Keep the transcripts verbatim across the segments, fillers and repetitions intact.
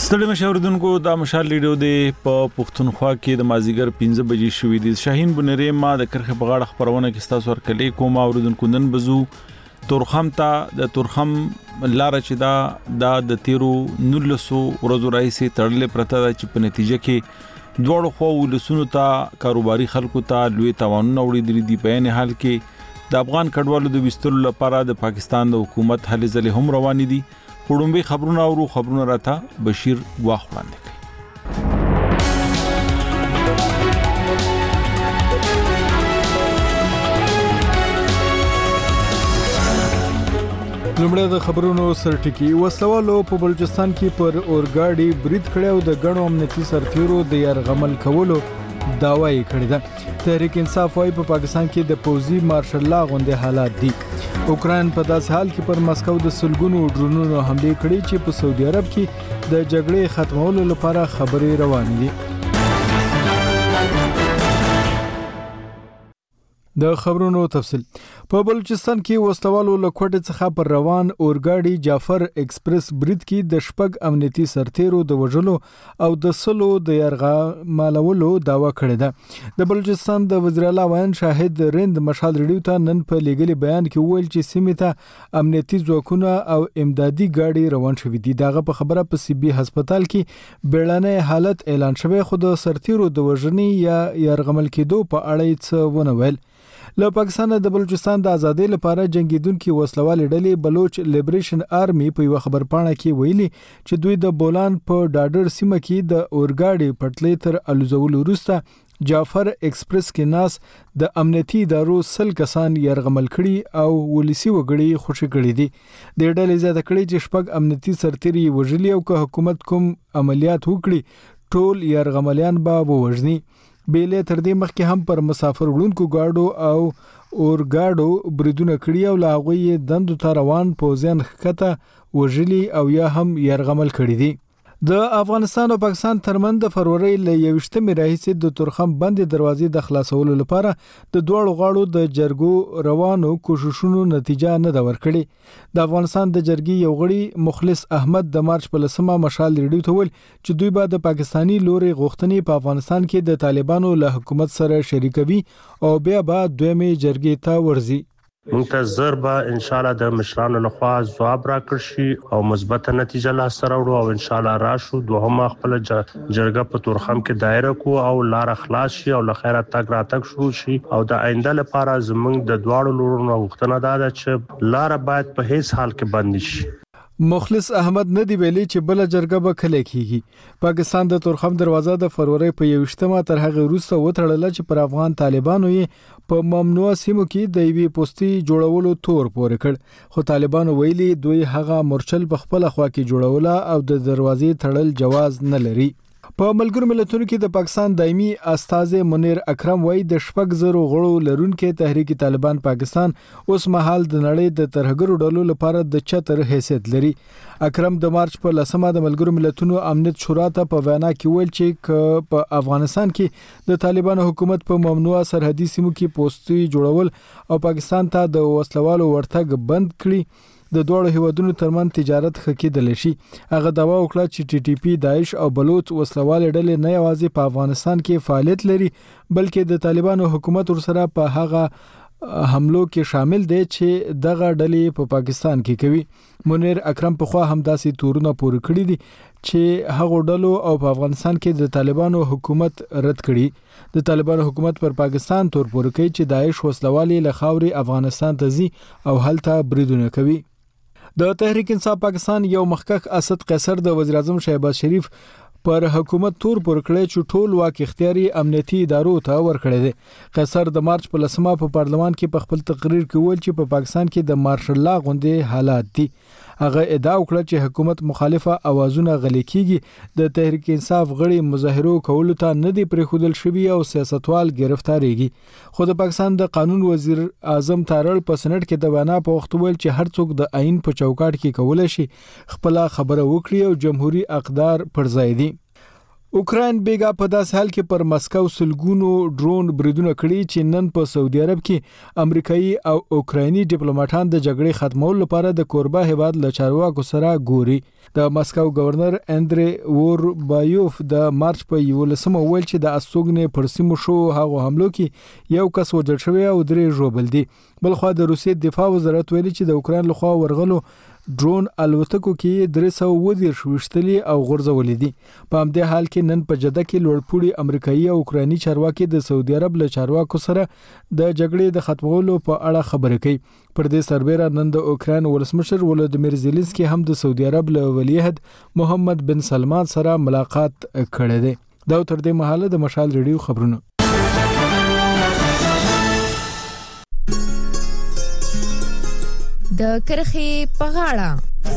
ستړي مشاوردونکو د مشال لیډو د په پښتونخوا کې د مازیګر پنځه بجې شوې دي. شاهین بنری ما د کرخه په غاړه خبرونه کې تاسو ورکړې کوم اوردونکو نن بزو تورخم ته د تورخم لار چې دا د تیرو نولسو ورځو راځي تړلې پرته د چې په نتیجه کې دوړو خو ولسونو ته کاروباري خلکو ته لوی تاوانونه وړي دي. په عین حال کې د افغان کډوالو د وستلو لپاره د پاکستان د حکومت هلې ځلې هم روان دي. وړومبي خبرونه او خبرونه راته بشیر واخ وړاندې کوي. لومړی د خبرونو سرټکی. وسلوالو په بلوچستان کې پر اورګاډي برید کړی او د ګڼو امنیتي سرتیرو د يرغمل کولو داوا یې کړې ده. تحریک انصاف وايي په پاکستان کې د پوزي مارشل لا غونډه حالات دي. اوکران په داس حال کې پر مسکو د سلګونو ډرونونو حمله کړې چې په سعودي عرب کې د جګړې ختمولو لپاره خبرې روانې دي. د خبرونو تفصیل. په بلوچستان کې وسلوالو له کوټې څخه پر روان اورګاډي جعفر ایکسپریس برید کې د شپږ امنیتي سرتیرو د وژلو او د سلو د يرغه مالولو داوا کړې ده. د بلوچستان د وزیر اعلی وان شاهد رند مشال ریډیو ته نن په لیګلي بیان کې ویل چې سیمه ته امنیتي ځواکونه او امدادي ګاډي روان شوې دي. دغه په خبره په سی بي هسپتال کې بیړنۍ حالت اعلان شوی خو د سرتیرو د وژنې یا يرغمل کېدو په اړه څه ونه ویل. له پاکستان د بلوچستان د ازادۍ لپاره جنگیدونکو وسلوالې ډلې بلوچ لیبریشن آرمي په یو خبرپاڼه کې ویلي چې دوی د بولان په ډاډر سیمه کې د اورګاډي پټلۍ تر الوزولو وروسته جعفر ایکسپریس کې ناس د امنیتي ادارو سل کسان يرغمل کړي او ولسی وګړي خوشی کړي دي. د ډلې زیاته کړي چې شپږ امنیتي سرتیري وژلي او که حکومت کوم عملیات وکړي ټول يرغملیان به ووژني. بیلې تر دې مخکې هم پر مسافر وړونکو گاډو او اورګاډو بریدونه کړي او لاغوي دندو ته روان پوزیان خکته وژلي او یا هم يرغمل کړي دي. د افغانستان او پاکستان ترمن د فروری ل یوشتمې راهیسې د تورخم بندې دروازې د خلاصولو لپاره د دوړو غاړو د جرګو روانو کوششونو نتیجه نه دا ورکړي. د افغانستان د جرګې یو غړي مخلص احمد د مارچ په لسمه مشال ریډیو ته ویل چې دوی به د پاکستانی لوري غوښتنې په افغانستان کې د طالبانو له حکومت سره شریکوي او بیا به دویمه جرګې ته ورځي. منتظر به ان شاء الله د مشرانو لخوا ځواب راکړ شي او مثبت نتیجه لا سره وړو او ان شاء الله راشو دوهم خپل جرګه په تورخم کې دایره کو او لار خلاص شي او لخيره تک را تک شروع شي او د آینده لپاره زمونږ د دواړو لورونو غوښتنه ده چې لار باید په هیڅ حال کې بند شي. مخلص احمد ندی ویلي چې بل جرګه به کله کیږي. پاکستان د تورخم دروازه د فروری په یوشتمه تر هغه وروسته وټړل چې پر افغان طالبانو یې په ممنوع سیمو کې د ایوي پوسټي جوړولو تور پورې کړ خو طالبانو ویلي دوی هغه مورچل په خپل خوا کې جوړوله او د دروازې تړل جواز نه لري. په ملګرو ملتونو کې د پاکستان دایمي استاذ منیر اکرم وایي د شپږ زرو غړو لرونکو تحریک طالبان پاکستان اوس مهال د نړۍ د ترهګرو ډلو لپاره د چتر حیثیت لري. اکرم د مارچ په لسمه د ملګرو ملتونو امنیت شورا ته په وینا کې ویل چې په افغانستان کې د طالبانو حکومت په ممنوع سرحدي سیمو کې پوسټي جوړول او پاکستان ته د وسلوالو ورتګ بند کړي د دوه هیوادونو ترمن تجارت خکېدل شي. هغه داوا وکړه چې ټي ټي پی داعش او بلوچ وسلوال ډلې نه یوازې په افغانستان کې فعالیت لري بلکې د طالبانو حکومت ورسره په هغه حملو کې شامل دي چې دغه ډلې په پاکستان کې کوي. منیر اکرم په خوا هم داسې تورونه پورې کړی دي چې هغه ډلو او په افغانستان کې د طالبانو حکومت رد کړي. د طالبانو حکومت پر پاکستان تور پورې کوي چې داعش وسلوالي له خاوري افغانستان ته ځي او هلته بریدونه کوي. د تحریک انصاف پاکستان یو مخکښ اسد قیصر د وزیر اعظم شهباز شریف پر حکومت تور پر کړی چې ټول واک اختیاري امنیتي ادارو ته ورکړی دی. قیصر د مارچ په لسمه په پارلمان کې په خپل تقریر کې ویل چې په پاکستان کې د مارشل لا غونډې حالات دي. هغه ادعا وکړه چې حکومت مخالفه اوازونه غلي کیږي. د تحریک انصاف غړي مظاهرو کولو ته نه دی پریښودل شوی او سیاستوال گرفتاریږي. خو د پاکستان د قانون وزیر اعظم تارړ په سنټ کې د وینا په وخت ویل چې هر څوک د آئین په چوکاټ کې کولای شي خپل خبره وکړي او جمهوریت اقدار پر ځای دي. اوکراین بیګا په داس حال کې پر مسکو سلګونو ډرون بریدونه کړي چې نن په سعودي عرب کې امریکایي او اوکرایني ډیپلوماټان د جګړې ختمولو لپاره د کوربه هیواد له چارواکو سره ګوري. د مسکو گورنر اندري ووربایوف د مارچ په یولسمه ویل چې د استوګنې پر سیمو شو هغه حملو کې یو کس وژل شوی او درې ژوبل دي. بلخو د روسیې دفاع وزارت ویلي چې د اوکراین لخوا ورغلو ډرون الوتکو کې درې سوه اووه دېرش وشتلي او غورځولې دي. په همدې حال کې نن په جده کې لوړپوړي امریکایي او اوکرایني چارواکي د سعودي عرب له چارواکو سره د جګړې د ختمولو په اړه خبرې کوي. پر دې سربېره نن د اوکراین ولسمشر ولودیمیر زيلنسکي هم د سعودي عرب له ولیعهد محمد بن سلمان سره ملاقات کړی دی. دا تر دې مهاله د مشال ریډیو خبرونه. د کرخي پغاړه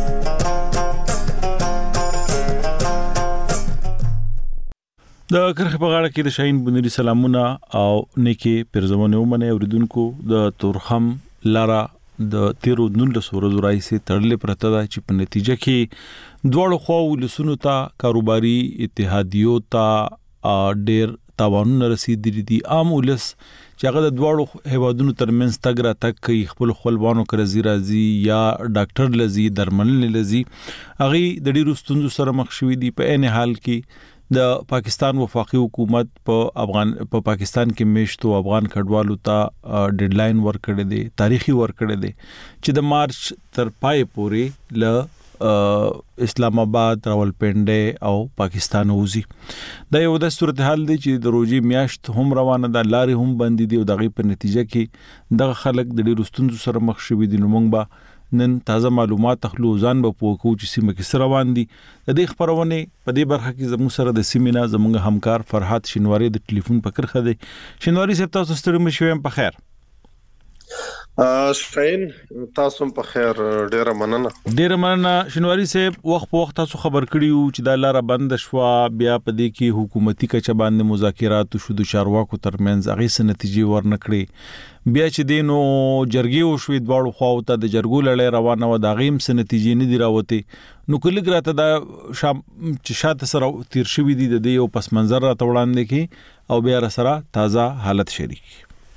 د کرخي پغاړه کې د شاهین بنری سلامونه او نیکی پرزمونه ومنه اوریدونکو د تورخم لارا د تیرو نولس ورځو راځي تړلې پرته ده چې په نتیجه کې دوړ خو ولسونو ته کاروباري اتحادیو ته ډېر تاوانونه رسیدلي دي. عام ولس چې هغه د دوړو هیوادونو ترمنځ تګ را تک کوي خپل خپلوانو کرزي راځي یا ډاکټر لزي درمل لزي هغه د ډیرو ستونزو سره مخ شوي دي. په عین حال کې د پاکستان وفاقي حکومت په افغان په پاکستان کې میشتو افغان کډوالو ته ډیډلاین ورکړی دی تاریخي ورکړی دی چې د مارچ تر پای پورې ل اسلام آباد راولپنډي او پاکستان وزي. دا یو د صورتحال دی چې د روزي میاشت هم روانه ده لارې هم بند دي او دغه په نتیجه کې دغه خلک د ډیرو ستونزو سره مخ شوي دي. نو موږ به نن تازه معلومات تخلو ځان به پوکو چې سیمه کې سره روان دي. د دې خبرونه په دې برخه کې زموږ سره د سیمینا زموږ همکار فرحات شینواری د ټلیفون په کرخه دی. شینواری صاحب تاسو ستړي مشوم په خیر. شاین تاسو په خیر ډیره مننه. ډیره مننه شینواری صاحب. وخت په وخت تاسو خبر کړیو چې دا لار بند شو بیا په دې کې حکومتي کچه باندې مذاکرات شو د چارواکو ترمنځ هغه څه نتیجې ورنکړي بیا چې دینو جرګي او شوې دواړو خواو ته د جرګو لړۍ روانه و دا غیم څه نتیجې نه دی راوته نو کله ګراته دا شام چې شاته سره تیر شوې دي د دې او پس منظر را توړاندې کې او بیا سره تازه حالت شریک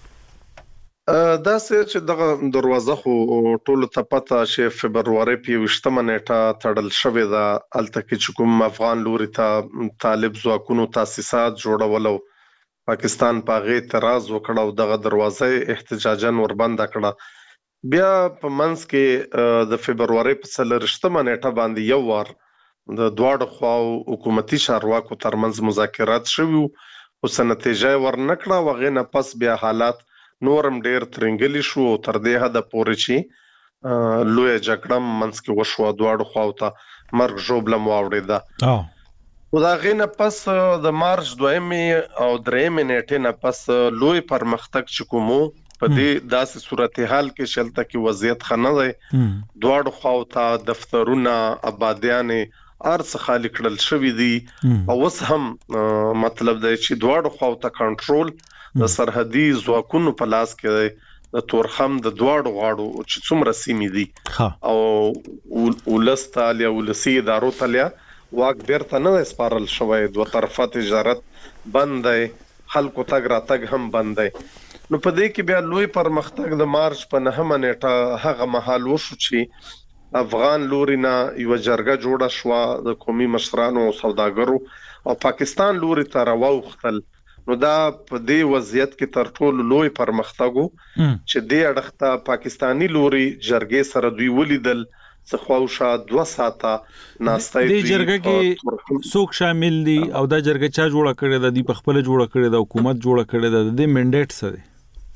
دا سه چې دغه دروازه خو ټول ته پته چې فبرवरी په وشتمه نیټه تړل شوې ده الته کې کوم افغان لوري ته طالب ځواکونو تاسیسات جوړولو پاکستان پاغه اعتراض وکړ او دغه دروازه احتجاجاً وربند کړه بیا په منځ کې د فبرवरी په څلورشتمه نیټه باندې یو وار د دواړو خواو حکومتي چارواکو ترمنځ مذاکرات شوي او سنتیجه ورنکړه وغه نه پس بیا حالات نورم ډیر ترنګلی شو تر دې حد پورې چې لوی جګړه منځ کې وشو دواړو خواو ته مرګ جوړبلم واوړیدا او دا غینه پس د مارچ دویمه او درېمه نیټه نه پس لوی پرمختګ چکومو په دې داسې صورتحال کې شلته کې وضعیت خنه دی دواړو خواو ته دفترونه آبادیان ارڅ خالی کړل شوې دي او اوس هم مطلب دی چې دواړو خواو ته کنټرول د سرحدي ځواکونو په لاس کې د تورخم د دواړو غاړو چې څومره سیمې دي او ولستالیا ولسی ادارو تلیا واک بیرته نه سپارل شوی دوه طرفه تجارت بند دی خلکو تګ را تګ هم بند دی نو په دې کې بیا لوی پرمختګ د مارچ په نهمه نیټه هغه مهال وشو چې افغان لوري نه یو جرګه جوړه شو د قومي مشرانو او سوداګرو او پاکستان لوري ته راوختل نو دا په دې وضعیت کې تر ټولو لوی پرمختګ چې دې اړخته پاکستانی لوري جرګې سره دوی ولیدل څه خواوشه دوه ساعته ناستای دې جرګه کې څوک شامل دي او دا جرګه چا جوړه کړې ده د خپل جوړه کړې ده حکومت جوړه کړې ده د منډیټ څه دی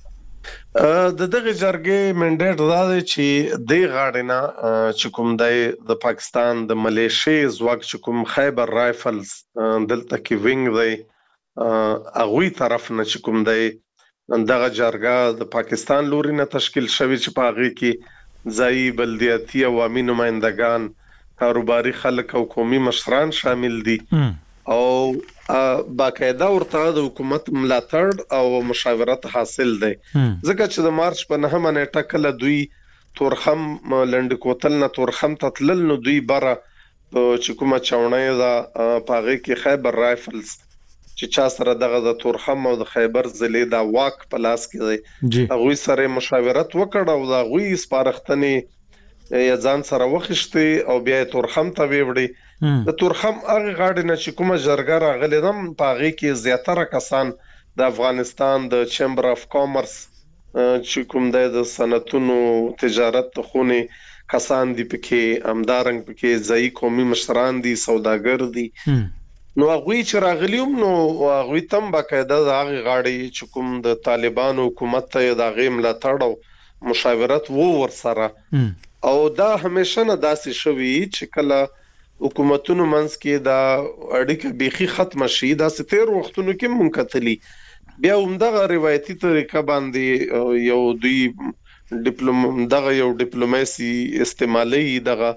د دغه جرګې منډیټ دا دی چې د غاړینا چې کوم د پاکستان د ملیشي ځواک چې کوم خیبر رائفلز دلته کې وینګ دی اغوی طرف نه چې کوم دی دغه جرګه د پاکستان لوري نه تشکیل شوی چې پاغي کې ځای بلدیاتي او عامي نمائندگان کاروباري خلک او قومي مشران شامل دي او باقاعده ورته د حکومت ملاتړ او مشاورت حاصل دی ځکه چې د مارچ په نهمه نیټه کله دوی تورخم لنډ کوتل نه تورخم تتلل نو دوی بره چې کومه چاونۍ دا پاغه کې خیبر رائفلز چې چا سره دغه د تورخم او د خیبر ضلع دا واک په لاس کې دی هغه سره مشاورت وکړ او دا غوي سپارښتنې یا ځان سره وخښتي او بیا تورخم ته ویوړي د تورخم هغه غاډه نه چې کومه جرګه راغلي دم پاغه کې زیاتره کسان د افغانستان د چیمبر اف کامرس چې کوم د صنعتونو تجارت خونه کسان دي پکې امدارنګ پکې ځای قومي مشران دي سوداګر دي نو هغه چې راغلیوم نو هغه تم باقاعده د هغه غاډي چې کوم د طالبانو حکومت ته د غیم لا تړو مشاورت وو ور سره او دا همیشه نه داسې شوی چې کله حکومتونو منځ کې دا اړیکه بيخي ختم شي دا ستیر وختونو کې منکتلی بیا همدغه روایتي طریقه باندې یو دوی ډیپلوم دغه یو ډیپلوماسي استعمالي دغه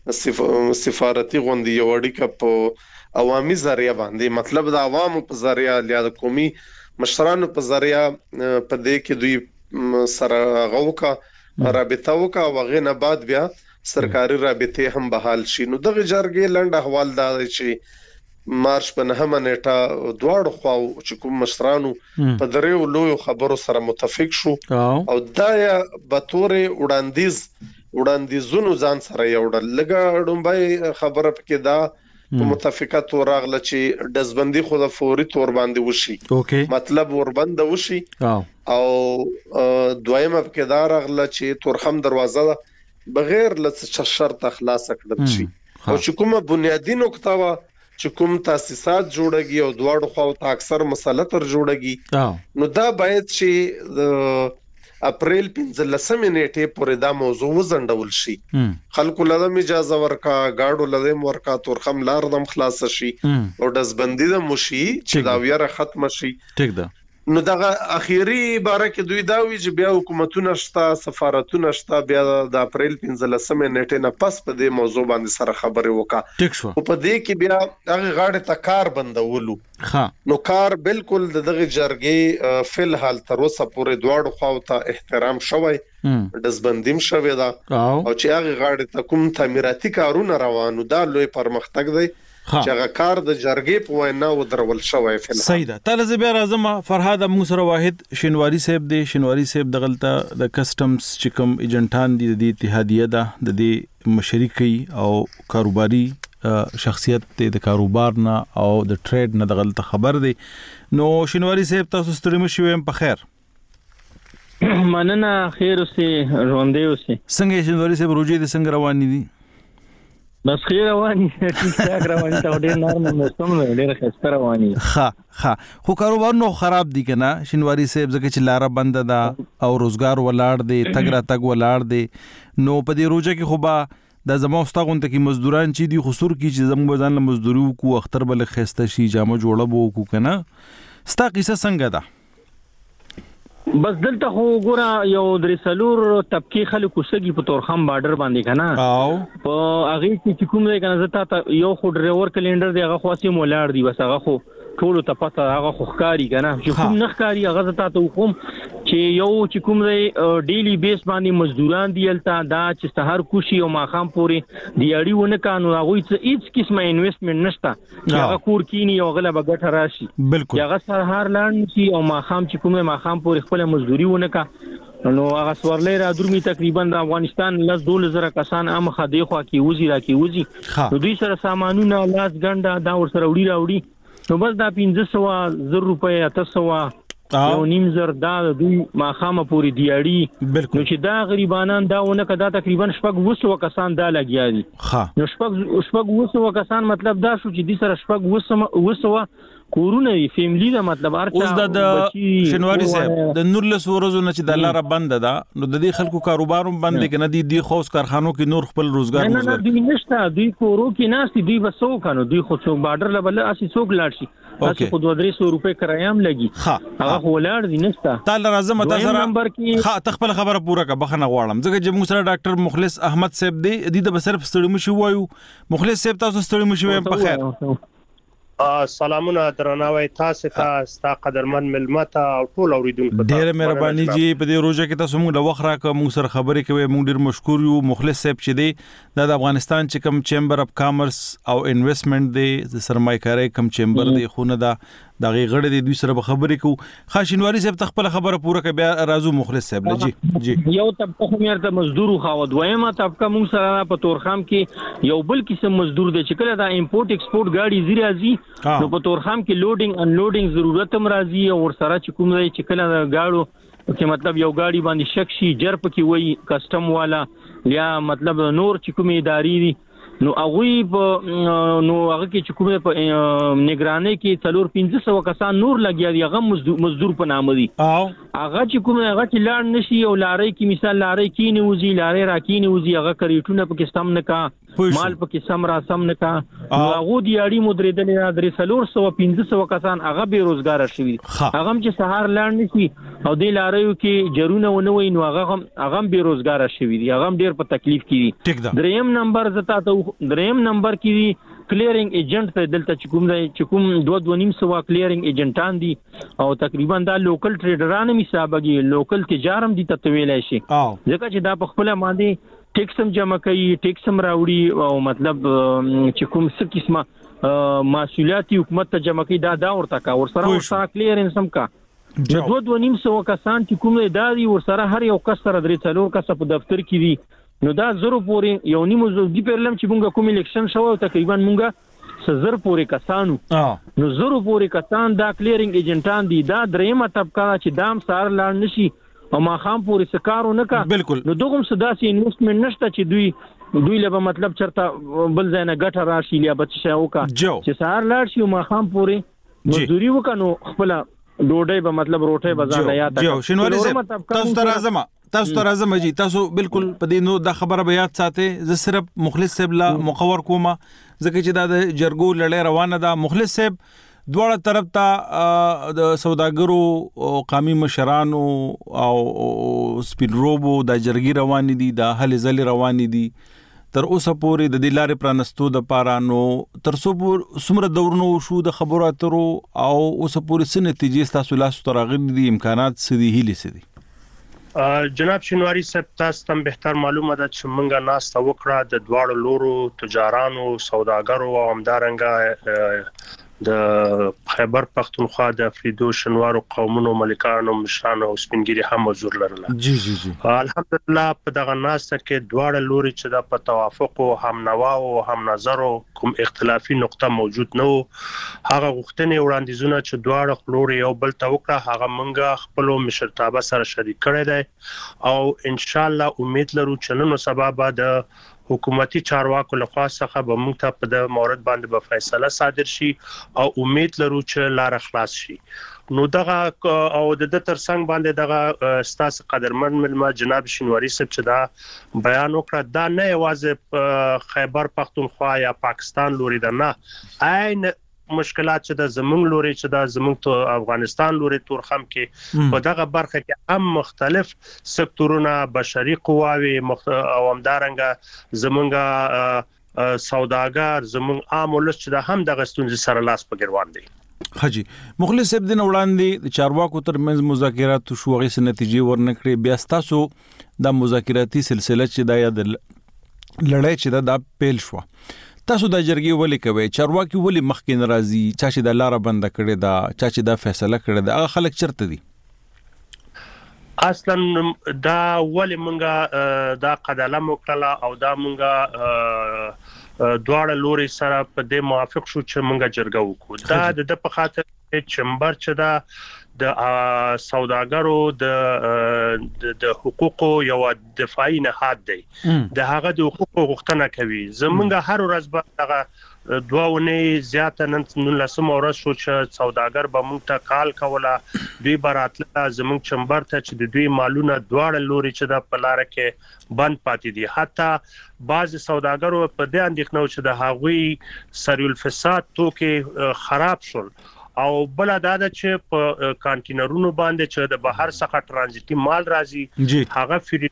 سفارتي غوندي یو اړیکه په عوامي ذریعہ باندې مطلب د عوامو په ذریعہ یا د قومي مشرانو په ذریعہ په دې کې دوی سره غوکا رابطه وکا وغه نه بعد بیا سرکاري رابطه هم بحال شي نو دغه جرګې لنډ احوال دا چې مارچ په نهمه نیټه دواړو خواو چې کوم مشرانو په دریو لوی خبرو سره متفق شو او دا به تورې وړاندیز وړاندیزونو ځان سره یوړل لګا ډومبای خبره پکې دا په متفقات راغله چې دزبندي خو د فوري تور باندې وشي مطلب وربند وشي او دویمه پکې دا راغله چې تورخم دروازه بغیر لڅ شرط خلاص کړل شي او چې کومه بنیادی نقطه وا چې کوم تاسیسات جوړږي او دواړو خو ته اکثر مسله تر جوړږي نو دا باید چې د اپریل پنځلسمه نیټه پورې دا موضوع وزندول شي خلکو لدم اجازه ورکا گاډو لدم ورکا تورخم لاردم خلاص شي او دزبندي د مشي چې دا ویره ختم شي ټیک ده نو دغه اخیری باره کې دوی دا وی چې بیا حکومتونه شته سفارتونه شته بیا د اپریل پنځلسمه نیټه نه پس په دې موضوع باندې سره خبرې وکړه ټیک شو او په دې کې بیا هغه غاډه ته کار بندولو ها نو کار بالکل دغه جرګې فل حال تر اوسه پورې دواړو خواو ته احترام شوی دزبندیم شوی دا او چې هغه غاډه ته کوم تعمیراتي کارونه روانو دا لوی پرمختګ دی چې هغه کار د جرګې په وینا ودرول شوی فل صحیح ده تعالی زبیر اعظم فرهاد ابو سره واحد شینواری صاحب دی شینواری صاحب د غلطه د کسٹمز چې کوم ایجنټان دي د اتحادیه ده د دې مشرکی او کاروباري شخصیت د کاروبار نه او د ټریډ نه د غلطه خبر دی نو شینواری صاحب تاسو ستړي مشوي په خیر مننه خیر اوسه ژوندې اوسه څنګه شینواری صاحب روزي د څنګه رواني دي بس خیر رواني ټیک رواني ته ډېر نارمل مستم ډېر خسته رواني ها ها خو کاروبار نو خراب دي کنه شینواری صاحب ځکه چې لار بند ده او روزګار ولاړ دي تګرا تګ ولاړ دي نو په دې روزه کې خو با د زمو استغون ته کې مزدوران چې دي خسور کې چې زمو ځان له مزدوري کو اختر بل خسته شي جامه جوړه بو کو کنه ستا قصه څنګه ده بس دلته خو ګوره یو درې سلور طبقه خلکو سګي په تورخم بارډر باندې کنه او په هغه کې کوم ځای کنه زتا ته یو خو ډرایور کلندر دی هغه خاصه مولاړ دی بس هغه خو ټول ته پته هغه خو ښکاری کنه چې کوم نخکاری هغه زتا ته کوم چې یو چې کوم ځای ډیلی بیس باندې مزدوران دی الته دا چې سحر کوشي او ماخام پوري دی اړي ونه کانو هغه هیڅ قسمه انویسټمنت نشته چې هغه کور کینی او غلبه ګټه راشي بالکل هغه سحر لاند شي او ماخام چې کوم ماخام پوري خپل مزدوري ونه کا نو هغه سورلې را درمي تقریبا د افغانستان لاس دولس زره کسان عام خدي خو کې وزي را کې وزي نو دوی سره سامانونه لاس ګنده دا ور سره وړي راوړي نو بس دا پنځه سوه زر روپۍ اته سوه یو نیم زر دا دوی ماخامه پوری دیاړي نو چې دا غریبانان دا ونه کدا تقریبا شپږ وسو کسان دا لګیا دي نو شپږ شپږ وسو کسان مطلب دا شو چې دي سره شپږ وسو وسو کورونه فیملی دا مطلب ارته اوس د شینواری صاحب د نورلس ورځو نه چې د لار بند ده نو د دې خلکو کاروباروم بند کنه دي د خوس کارخانو کې نور خپل روزګار نه نه دوی نشته دوی کورو کې ناشتي دوی وسو کنه دوی خو څو بارډر لبل اسی څوک لاړ شي تاسو خو دوه درې سو روپے کرایام لګي هغه خو لاړ دي نشته تعالی اعظم تاسو سره تخپل خبره پوره کا بخنه غواړم ځکه چې موږ سره ډاکټر مخلص احمد صاحب دی د صرف ستړي مشي وایو مخلص صاحب تاسو ستړي مشي په خیر سلامونه درناوي تاسو ته ستا قدرمن ملمته او ټول اوریدونکو ته ډېر مهرباني جی په دې روزه کې تاسو موږ د وخت راکړه موږ سره خبرې کوي موږ ډېر مشکور یو مخلص صاحب چې دی د افغانستان چې کوم چیمبر اف کامرس او انویسټمنٹ دی د سرمایه‌کاري کوم چیمبر دی خو نه دا د غړي د دوی سره خبرې کوو خاشنواری صاحب تخپل خبره پوره کوي بیا رازو مخلص صاحب جی جی یو طبقه مېرته مزدور خو دویمه طبقه موږ سره په تورخم کې یو بل قسم مزدور دی چې کله دا امپورټ ایکسپورټ ګاډي زیرا زی نو په تورخم کې لوډینګ ان لوډینګ ضرورت هم راځي او سره چې کوم دی چې کله غاړو چې مطلب یو گاډي باندې شک شي جرپ کې وای کسٹم والا یا مطلب نور چې کومې ادارې دي نو هغه په نو هغه کې چې کومه په نگرانی کې څلور پنځه سو کسان نور لګیا دي هغه مزدور په نامه دي هغه چې کومه هغه چې لاړ نشي او لارې کې مثال لارې کې نه وزي لارې را کې نه وزي هغه کریټونه په کې سم نه کا مال په کې سم را سم نه کا هغه دی اړي مدریدل درې څلور سو پنځه سو کسان هغه بیروزګار شوي هغه چې سهار لاړ نشي او د لارې کې جرونه ونوي نو هغه هغه بیروزګار شوي دي هغه ډیر په تکلیف کې دي دریم نمبر زتا ته دریم نمبر کې کلیرینګ ایجنټ ته دلته چې کوم دی چې کوم دوه دوه نیم سو کلیرینګ ایجنټان دي او تقریبا دا لوکل ټریډرانو حسابږي لوکل تجارم دي ته ویلای شي ځکه چې دا په خپل باندې ټیکس هم جمع کوي ټیکس هم راوړي او مطلب چې کوم څه قسمه مسؤلیت حکومت ته جمع کوي دا دا ورته کا ور سره ورسره کلیرنس هم کا دوه دوه نیم سو کسان چې کوم دی دا ور سره هر یو کس سره درې څلور کس په دفتر کې دي نو دا زرو پورې یو نیمه زوګي پرلم چې مونږه کوم الیکشن شو تقریبا مونږه زر پورې کسانو نو زرو پورې کسان دا کلیرینګ ایجنټان دي دا دریمه طبقه چې دام سار لاړ نشي او ما خام پورې سکارو نه کا نو دغه سداسي انویسټمنټ نشته چې دوی دوی له مطلب چرته بل ځای نه ګټه راشي یا بچ شي او کا چې سار لاړ شي ما خام پورې مزدوري وکړو خپل ډوډۍ به مطلب روټه بازار یا تا شنواری تاسو تر اعظم تاسو تر اعظم جی تاسو بالکل په دې نو د خبره بیا ساته ز صرف مخلص صاحب لا مخور کومه ځکه چې دا د جرګو لړۍ روانه ده مخلص صاحب دواړه طرف ته د سوداګرو قومي مشرانو او سپین روبو د جرګي روان دي د هلي ځلي روان دي تر اوسه پورې د دلارې پرانستو د پارانو تر څو پور سمره دورنو شو د خبرو اترو او اوسه پورې څه نتیجې تاسو لاس ترغلي دي امکانات سدي هلي سدي جناب شنواری صاحب تاسو ته بهتر معلومه ده چې مونږه ناس تا وکړه د دواړو لورو تجارانو سوداګرو او همدارنګه د خیبر پختونخوا د فریدو شنوارو قومونو ملکانو مشرانو او سپینګری هم حضور لرل جی جی جی الحمدلله په دغه ناسته کې دواړه لوري چې د په توافق او هم نوا او هم نظر کوم اختلافي نقطه موجود نه هغه غوښتنې وړاندیزونه چې دواړه لوري یو بل ته وکړه هغه مونږه خپل مشرتابه سره شریک کړی دی او ان شاء الله امید لرو چې نن سبب د حکومتي چارواکو لخوا څخه به موږ ته په د مورد باندې به فیصله صادر شي او امید لرو چې لار خلاص شي نو دغه او د ترڅنګ باندې دغه ستاسو قدرمن ملما جناب شنواری صاحب چې دا بیان وکړه دا نه یوازې خیبر پختونخوا یا پاکستان لوري ده نه عین مشکلات چې د زمونږ لوري چې د زمونږ ته افغانستان لوري تورخم کې په دغه برخه کې هم مختلف سکتورونه بشري قواوي او همدارنګه زمونږ سوداګر زمونږ عام ولس چې د هم دغه ستونزې سره لاس په ګروان دي حجی مخلص صاحب دین وړاندې د چارواکو ترمنځ مذاکرات شو غي سن نتیجې ورنکړي بیا تاسو د مذاکراتي سلسله چې د یاد لړۍ چې دا پیل شو تاسو د جرګي ولې کوي چارواکي ولې مخکې ناراضي چا چې د لار بند کړي دا چا چې دا فیصله کړي دا هغه خلک چرته دي اصلا دا ولې مونږه دا قدلم وکړه او دا مونږه دواړه لوري سره په دې موافق شو چې مونږه جرګه وکړو دا د په خاطر چمبر چې دا د سوداګرو د د حقوقو یو دفاعي نهاد دی د هغه د حقوقو غوښتنه کوي زمونږ هر ورځ به هغه دوونه زیاته نن لسم ورځ شو چې سوداګر به مونږ ته کال کوله دوی براتله زمونږ چمبر ته چې د دوی مالونه دواړه لوري چې د پلار کې بند پاتې دي حتی بعض سوداګرو په دې اندېښنه چې د هغوی سریل فساد توکي خراب شول او بل دا چې په کانټینرونو باندې چې د بهر څخه ترانزیتي مال راځي هغه فری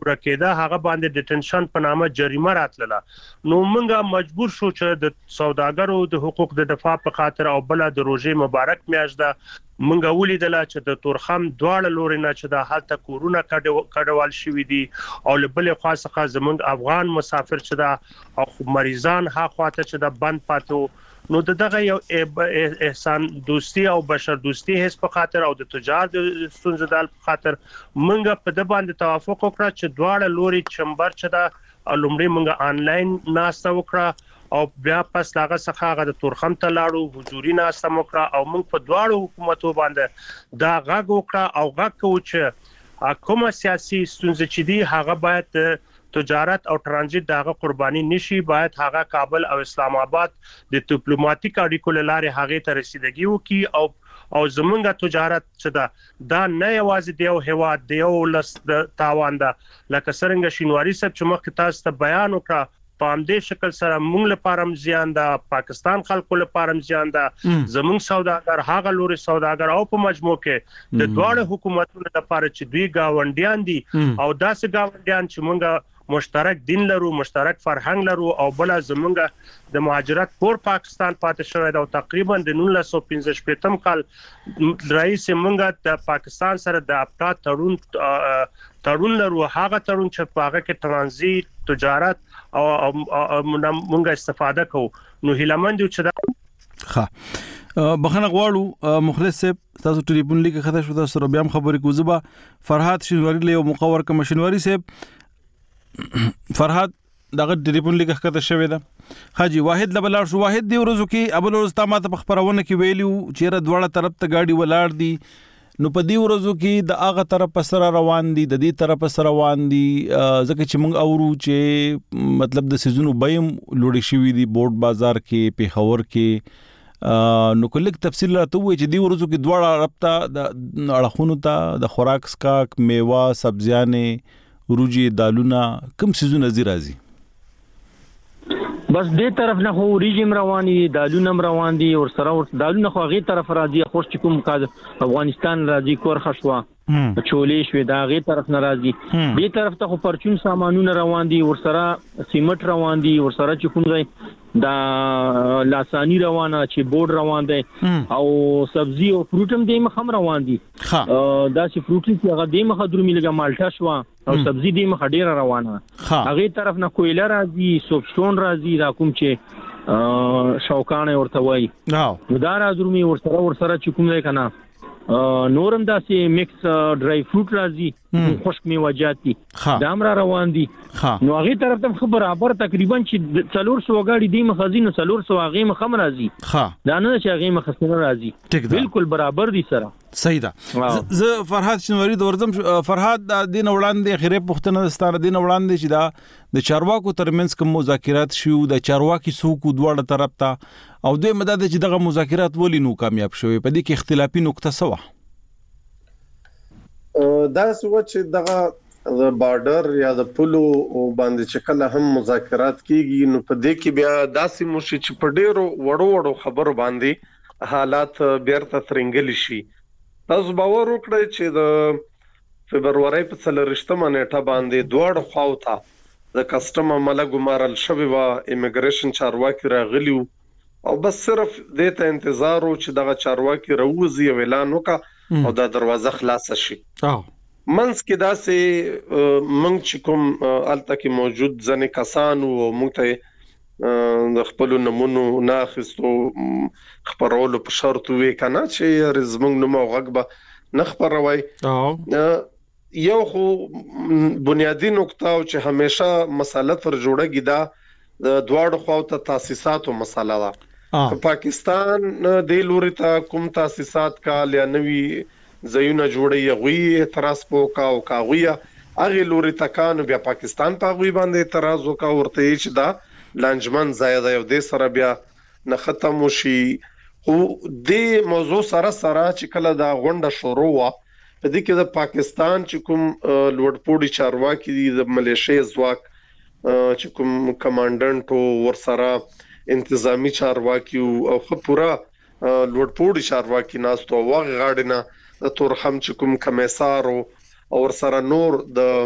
ورکېده هغه باندې ډیټنشن په نامه جریمه راتله. نو موږ مجبور شو چې د سوداګرو د حقوق د دفاع په خاطر او بل د روزې مبارک میاشت ده منګه ولیدل چې د تورخم دواړه لوري نه چې د حالت کورونا کډوال شوې دي او لبل خاصه زمونږ افغان مسافر چې دا او مریضان ها خواته چې د بند پاتو نو دغه یو احسان دوستي او بشر دوستي هیڅ په خاطر او د تجارت ستونزې په خاطر منګه په د باندې توافق وکړه چې دواړه لوري چمبر چې دا لومړی منګه انلاین ناسته وکړه او بیا پس لاغه څخه هغه د تورخم ته لاړو حضوري ناسته وکړه او موږ په دواړو حکومتو باندې دا غږ وکړه او غږ کوو چې کومه سیاسي ستونزې چې دي هغه باید تجارت او ترانزیت دغه قرباني نشي باید هغه کابل او اسلام آباد د ډیپلوماټیک اړیکو لاره هغه ته رسیدګي وکي او او زمونږه تجارت چې دا دا نه یوازې دیو هوا دیو لس تاوان ده لکه څنګه شینواری صاحب چې مخکې تاسو ته بیان وکړه په همدې شکل سره موږ لپاره هم زیان ده پاکستان خلکو لپاره هم زیان ده زموږ سوداګر هغه لوري سوداګر او په مجموع کې د دواړو حکومتونو لپاره چې دوی گاونډیان دي او داسې گاونډیان چې موږ مشترک دین لرو مشترک فرهنګ لرو او بل زمونږ د مهاجرت پور پاکستان پاتې شوی دا تقریبا د نولس سوه پنځه شپږم کال رئیس مونږ د پاکستان سره د ابتا تړون تړون لرو هغه تړون چې په هغه کې ترانزیت تجارت او مونږه استفاده کوو نو هیلمند چې دا ښه بخنه غواړو مخلص صاحب تاسو ټلیفون لیکه خطا شو تاسو سره بیا هم خبرې کوزبا فرحات شینواری له مقور کم شینواری صاحب فرحات دغه ټلیفون لیکه خطا شوی ده حاجی واحد لبلار شو واحد دی ورځو کې ابل ورځ تا ماته خبرونه کې ویلیو چیرې دواړه طرف ته گاډي ولاړ دي نو په دې ورځو کې د هغه طرف سره روان دي د دې طرف سره روان دي ځکه چې موږ اورو چې مطلب د سيزونو بیم لوړی شوی دي بورډ بازار کې پیښور کې نو کلیک تفصیل راته وایي چې دې ورځو کې دواړه رابطه د اړخونو ته د خوراک سکاک میوه سبزیانې وروجي دالونه کوم سيزونه زی راځي بس دې طرف نه خو ریجیم رواني دالونه روان دي او سره دالونه خو غي طرف راځي خو چې کوم کاد افغانستان راځي کور خشوا چولې شوې دا غي طرف نه راځي دې طرف ته خو پرچون سامانونه روان دي او سره سیمټ روان دي او سره چې کوم ځای دا لاسانی روانه چې بورډ روان دي او سبزی او فروټم دې مخم روان دي دا چې فروټ چې هغه دې مخ درو ملګه مالټا شو او سبزی دې مخ ډیره روانه هغه طرف نه کویلر راځي سوبستون راځي دا کوم چې شوکانه ورته وای نو دا راځو می ور سره ور سره چې کوم ځای کنه نورم داسې میکس ډرای فروټ راځي خشک میوه‌جات دي دا هم را روان دي نو هغه طرف ته خبر برابر تقریبا چې څلور سوه غاډي دی مخزینو څلور سوه هغه مخم راځي دا نه چې هغه مخسنه راځي بالکل برابر دي سره صحیح ده زه فرحات شنواری د ورزم فرحات د دین وړاندې خیره پښتنه ستاره دین وړاندې چې دا د چارواکو ترمنځ کوم مذاکرات شو د چارواکي سوق دواړه طرف ته او دوی مدد چې دغه مذاکرات ولې نو کامیاب شوي په دې کې اختلافي نقطه سوا دا سوه چې دغه د بارډر یا د پولو باندې چې کله هم مذاکرات کیږي نو په دې کې بیا داسې موشي چې په ډیرو وړو وړو خبرو باندې حالات بیرته ترنګل شي تاسو باور وکړئ چې د فبرवरी په څلورشتمه نیټه باندې دوړ خواوته د کسٹم عمله ګمارل شوی و ایمیګریشن چارواکي راغلیو او بس صرف د ته انتظار او چې دغه چارواکي راوځي او اعلان وکړه او د دروازه خلاص شي او منس کې داسې منګ چې کوم الته کې موجود ځنې کسان او موږ ته د خپل نمونو ناخستو خبرولو په شرط وی کنه چې رزمنګ نو موغب نه خبروي یو خو بنیادی نقطه او چې همیشه مسله تر جوړه گیدا د دواړو خواته تاسیساتو مسله ده پاکستان د لوري ته کوم تاسیسات کا یا نوی زيونه جوړي غوي اعتراض پوکا او کاویه اغه لوري تکان بیا پاکستان په غوي باندې اعتراض وکا ورته چې دا لانجمن زیاده یو د سره بیا نه ختم شي خو د موضوع سره سره چې کله دا غونډه شروع وا په دې کې د پاکستان چې کوم لوړپوړي چارواکي دي د ملیشیا ځواک چې کوم کمانډنټ ور سره انتظامی چارواکي او خو پورا لوړپوړي چارواکي ناستو واغ غاډنه د تورخم چې کوم کمیسار او ور سره نور د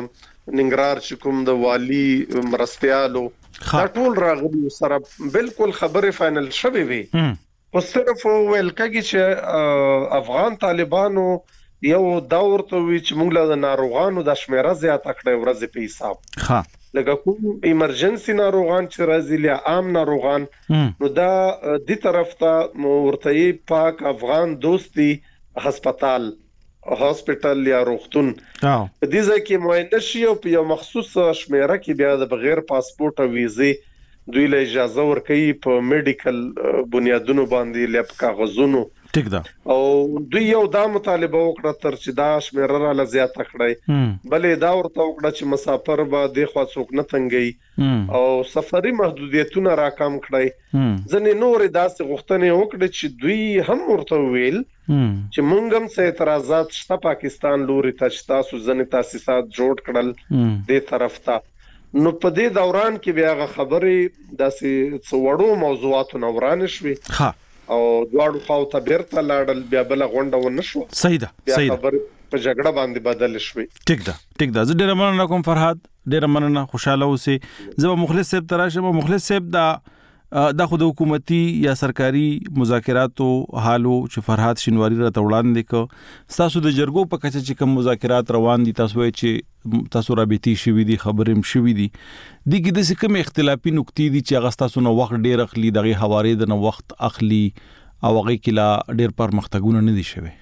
ننګرهار چې کوم د والی مرستيالو دا ټول راغلي سره بالکل خبره فائنل شوه وي او صرف ویل کېږي چې افغان طالبانو یو دور ته وی چې موږ له ناروغانو د شمیره زیات کړې ورځې په حساب ها لکه کوم ایمرجنسي ناروغان چې راځي له عام ناروغان نو دا د طرف ته ورته پاک افغان دوستي هسپتال هاسپټل یا روغتون په دې ځای کې معاینه شي او په یو مخصوص شمیره کې بیا د بغیر پاسپورت او ویزه دوی له اجازه ورکړي په میډیکل بنیادونو باندې لپ کاغذونو ټیک ده او دوی یو دا مطالبه وکړه تر چې دا شمیره را لزیات کړی بلې دا ورته وکړه چې مسافر به د خوا څوک نه تنګي او سفري محدودیتونه راکم کړی ځنې نور داسې غوښتنې وکړي چې دوی هم ورته ویل چې مونږ هم څه اعتراضات شته پاکستان لوري ته چې تاسو ځنې تاسیسات جوړ کړل د طرف ته نو په دې دوران کې بیا خبرې داسې څوړو موضوعاتو نوران شوي ها او دواړو خواو ته بیرته لاړل بیا بل غونډه ونشو صحیح ده صحیح خبر په جګړه باندې بدل شوي ټیک ده ټیک ده زه ډیر مننه کوم فرحات ډیر مننه خوشاله اوسې زه مخلص صاحب تراشه مخلص صاحب دا د خود حکومتي یا سرکاري مذاکراتو حالو چې فرحات شینواری را توړاندې ک تاسو د جرګو په کچه چې کوم مذاکرات روان دي تاسو چې تاسو رابطي شوي دي خبرم شوي دي د کې د کوم اختلافي نقطې دي چې هغه تاسو نو وخت ډیر اخلي دغه حواله د نو وخت اخلي او هغه کلا ډیر پرمختګونه نه دي شوي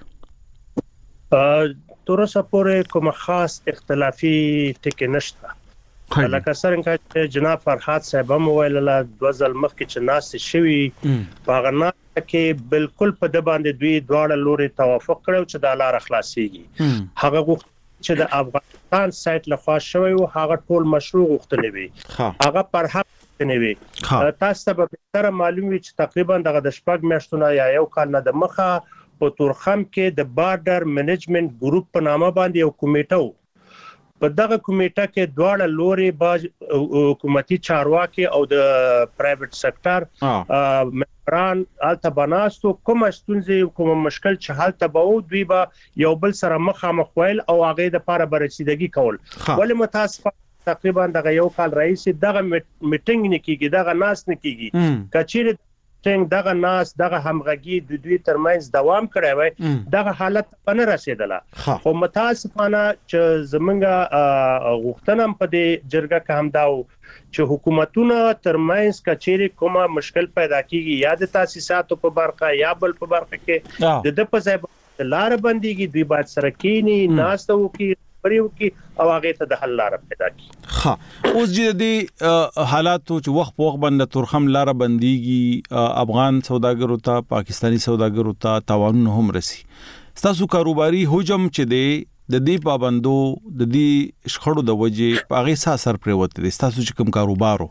ا تر اوسه پورې کوم خاص اختلافي ټکی نشته لکه څنګه چې جناب فرحات صاحب هم ویل له دوزل مخ کې چې ناس شوي باغنا کې بالکل په د باندې دوی دواړه لوري توافق کړو چې د لار خلاصيږي هغه وخت چې د افغانستان سایت لخوا شوی او هغه ټول مشروع غوښتنې وي هغه پر حق نه وي تاسو ته به تر معلوم وي چې تقریبا دغه د شپږ میاشتونو یا یو کال نه د مخه په تورخم کې د بارډر منیجمنت ګروپ په نامه باندې یو کمیټه په دغه کمیټه کې دواړه لوري باج حکومتي چارواکي او د پرایویټ سکتور ممبران الته بناستو کوم ستونزې کوم مشکل چې حالته به دوی به یو بل سره مخامخ ویل او هغه د لپاره برسیدګي کول ولې متاسفه تقریبا دغه یو کال رئیس دغه میټینګ نه کیږي دغه ناس نه کیږي کچېره څنګه دغه ناس دغه همغږي د دوی ترمنځ دوام کړی وي دغه حالت په نه رسیدله خو متاسفانه چې زمونږه غوښتنه په دې جرګه کې هم داو چې حکومتونه ترمنځ کچېری کومه مشکل پیدا کیږي یا د تاسیساتو په برخه یا بل په برخه کې د د په ځای لار بنديږي دوی باید سره کینی ناس ته وکي پریو کې او هغه ته د حل لار پیدا کی ها اوس چې د حالاتو چې وخت په وخت باندې تورخم لار بنديږي افغان سوداګرو ته پاکستانی سوداګرو ته تاوانونه هم رسی تاسو کاروباري حجم چې دی د دې پابندو د دې شخړو د وجې په هغه اثر پروت دي تاسو چې کوم کاروبارو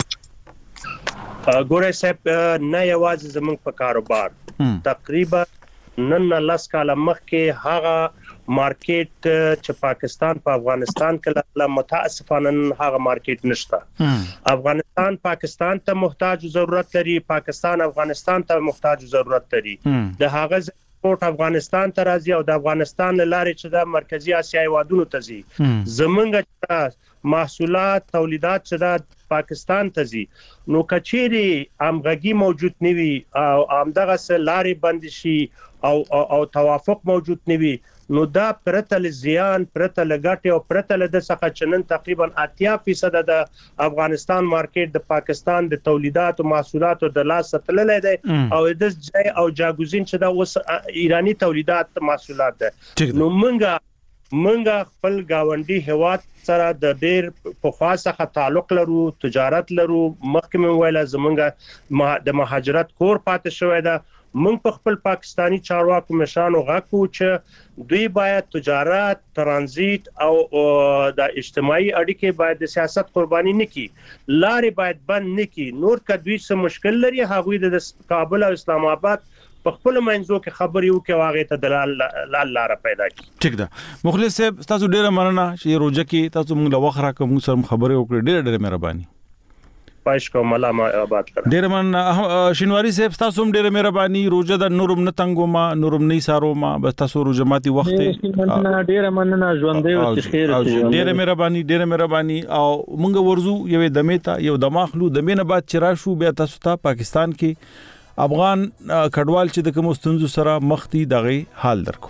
ګوره صاحب نه یوازې زموږ په کاروبار تقریبا نن لاس کاله مخکې هغه مارکیټ چې پاکستان په افغانستان کې له متاسفانه هغه مارکیټ نشته افغانستان پاکستان ته محتاج ضرورت لري پاکستان افغانستان ته محتاج ضرورت لري د هغه سپورت افغانستان ته راځي او د افغانستان لارې چې د مرکزی اسیا هیوادونو ته ځي زمونږ محصولات تولیدات چې د پاکستان ته ځي نو کچېری امغږی موجود نوي او امدغه لارې بند شي او او توافق موجود نوي نو دا پرته زیان پرته لګټي او پرته د څخه چنن تقریبا اتیا فیصد د افغانستان مارکیټ د پاکستان د تولیدات او محصولات د لاس تللې ده او د ځای او جاګوزین چې دا اوس ایرانی تولیدات محصولات ده نو منګه منګه خپل گاونډي هواد سره د ډیر په خاصه تعلق لرو تجارت لرو مخکې ویل زمونږه د مهاجرت کور پاتې شوې ده موږ په خپل پاکستانی چارواکو مشانو غاکو چې دوی باید تجارت ترانزیت او د اجتماعي اړیکې باید د سیاست قرباني نکړي لارې باید بند نکړي نور کدوې څه مشکل لري هغه د کابل او اسلام آباد په خپل منځو کې خبرې وکړي واغې ته دلال لار پیدا کړي ټیک ده مخلص صاحب تاسو ډیره مننه چې روزه کې تاسو موږ له وخت راکوم سره خبرې وکړې ډیره ډیره مهرباني خواهش کوم الله ما آباد کړه. ډیر من شینواری صاحب تاسو هم ډیره مهرباني روزه د نورم نه تنګو ما نورم نه سارو ما بس تاسو روزه ماتي وخت ډیره مننه ژوندې او خیر ډیره مهرباني ډیره مهرباني او مونږ ورزو یو دمیتا یو دماخلو د مینه بعد چر شو بیا تاسو ته پاکستان کې افغان کډوال چې د کوم ستونزو سره مخ دي دغه حال درکو.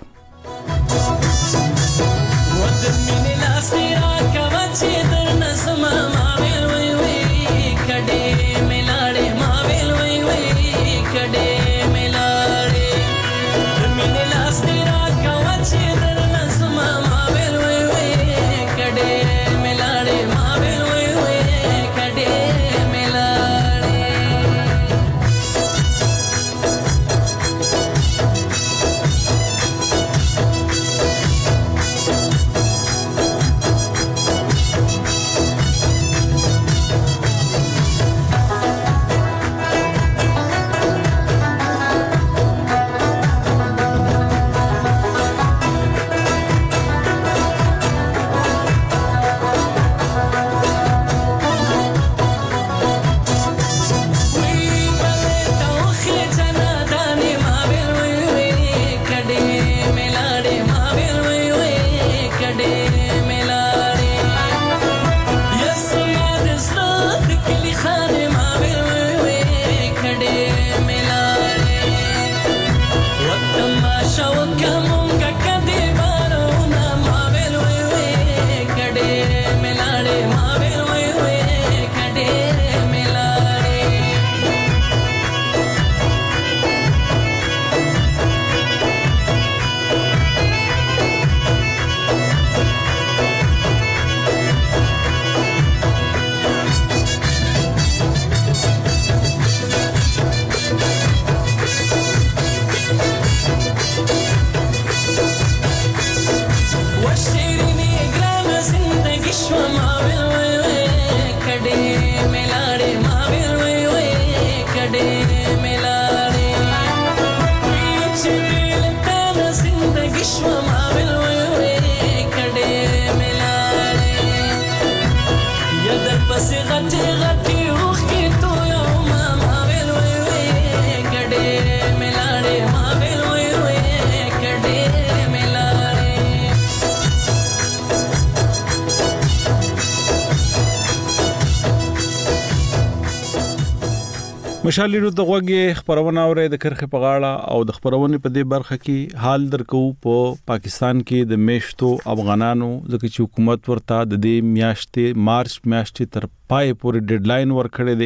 مشالې د غوږی خبرونه اورې د کرخه په غاړه او د خبرونه په دې برخه کې حال درکو په پاکستان کې د میشتو افغانانو ځکه چې حکومت ورته د دې میاشتې مارچ میاشتې تر پای پورې ډیډلاین ورکړی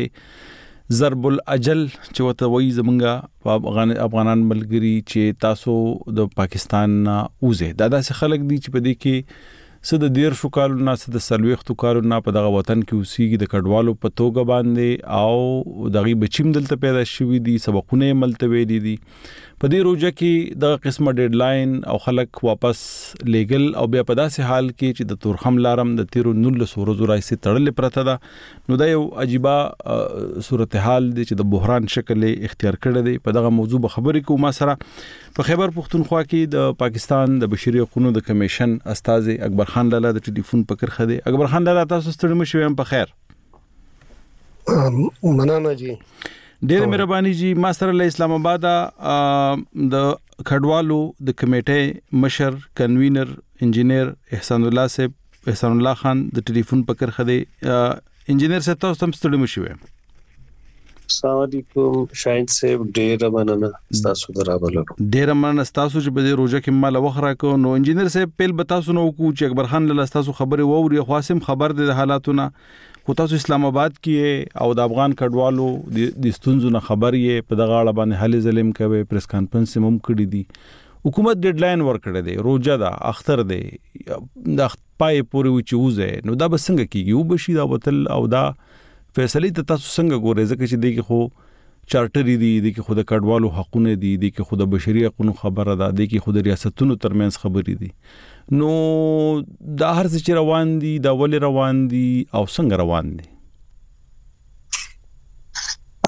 دی ضرب الاجل چې وته وایي زمونږه په افغانان ملګری چې تاسو د پاکستان نه اوزه دا داسې خلک دي چې په دې کې سد دیر شو کالو نه سد سلويختو کالو نه په دغه وطن کې اوسېږي د کډوالو په توګه باندې او دغه بچیم دلته پیدا شوی دي سبقونه ملتوي دي دي په دې روزه کې دغه قسمه ډیډلاین او خلک واپس لیګل او بیا په داسې حال کې چې د تورخم لارم د تیرو نولس ورځو راځي تړلې پرته ده نو دا یو عجيبه صورتحال دي چې د بحران شکل اختیار کړی دی په دغه موضوع به خبرې کوم ما سره په خیبر پختونخوا کې د پاکستان د بشري حقوقو د کمیشن استاد اکبر خان لاله د ټلیفون په کرخه دی اکبر خان لاله تاسو ستړي مشوي هم په خیر مننه جی ډېر مهرباني جی ما سره له اسلام آباد د کډوالو د کمیټې مشر کنوینر انجینیر احسان الله صاحب احسان الله خان د ټلیفون په کرخه دی انجینیر صاحب تاسو هم ستړي مشوي السلام علیکم شاهد صاحب ډېر مننه تاسو درابلو ډېر مننه تاسو چې په دې روزه کې مال وخره کو نو انجینیر صاحب پیل به تاسو نو کو چې اکبر خان له تاسو خبره ووري خاصم خبر د حالاتونه خو تاسو اسلام آباد کې او د افغان کډوالو د ستونزو نه خبر یې په دغه اړه باندې حل ظلم کوي پریس کانفرنس هم کړی دی حکومت ډیډلاین ورکړی دی روزه دا اختر دی د پای پورې وچوزه نو دا به څنګه کیږي او بشي دا وتل او دا فیصله ته تاسو څنګه ګورئ ځکه چې دغه خو چارټر دی دغه خو د کډوالو حقوقونه دي دغه خو د بشري حقوقو خبره ده دغه خو د ریاستونو ترمنځ خبرې دي نو دا هر څه چې روان دي دا ولې روان دي او څنګه روان دي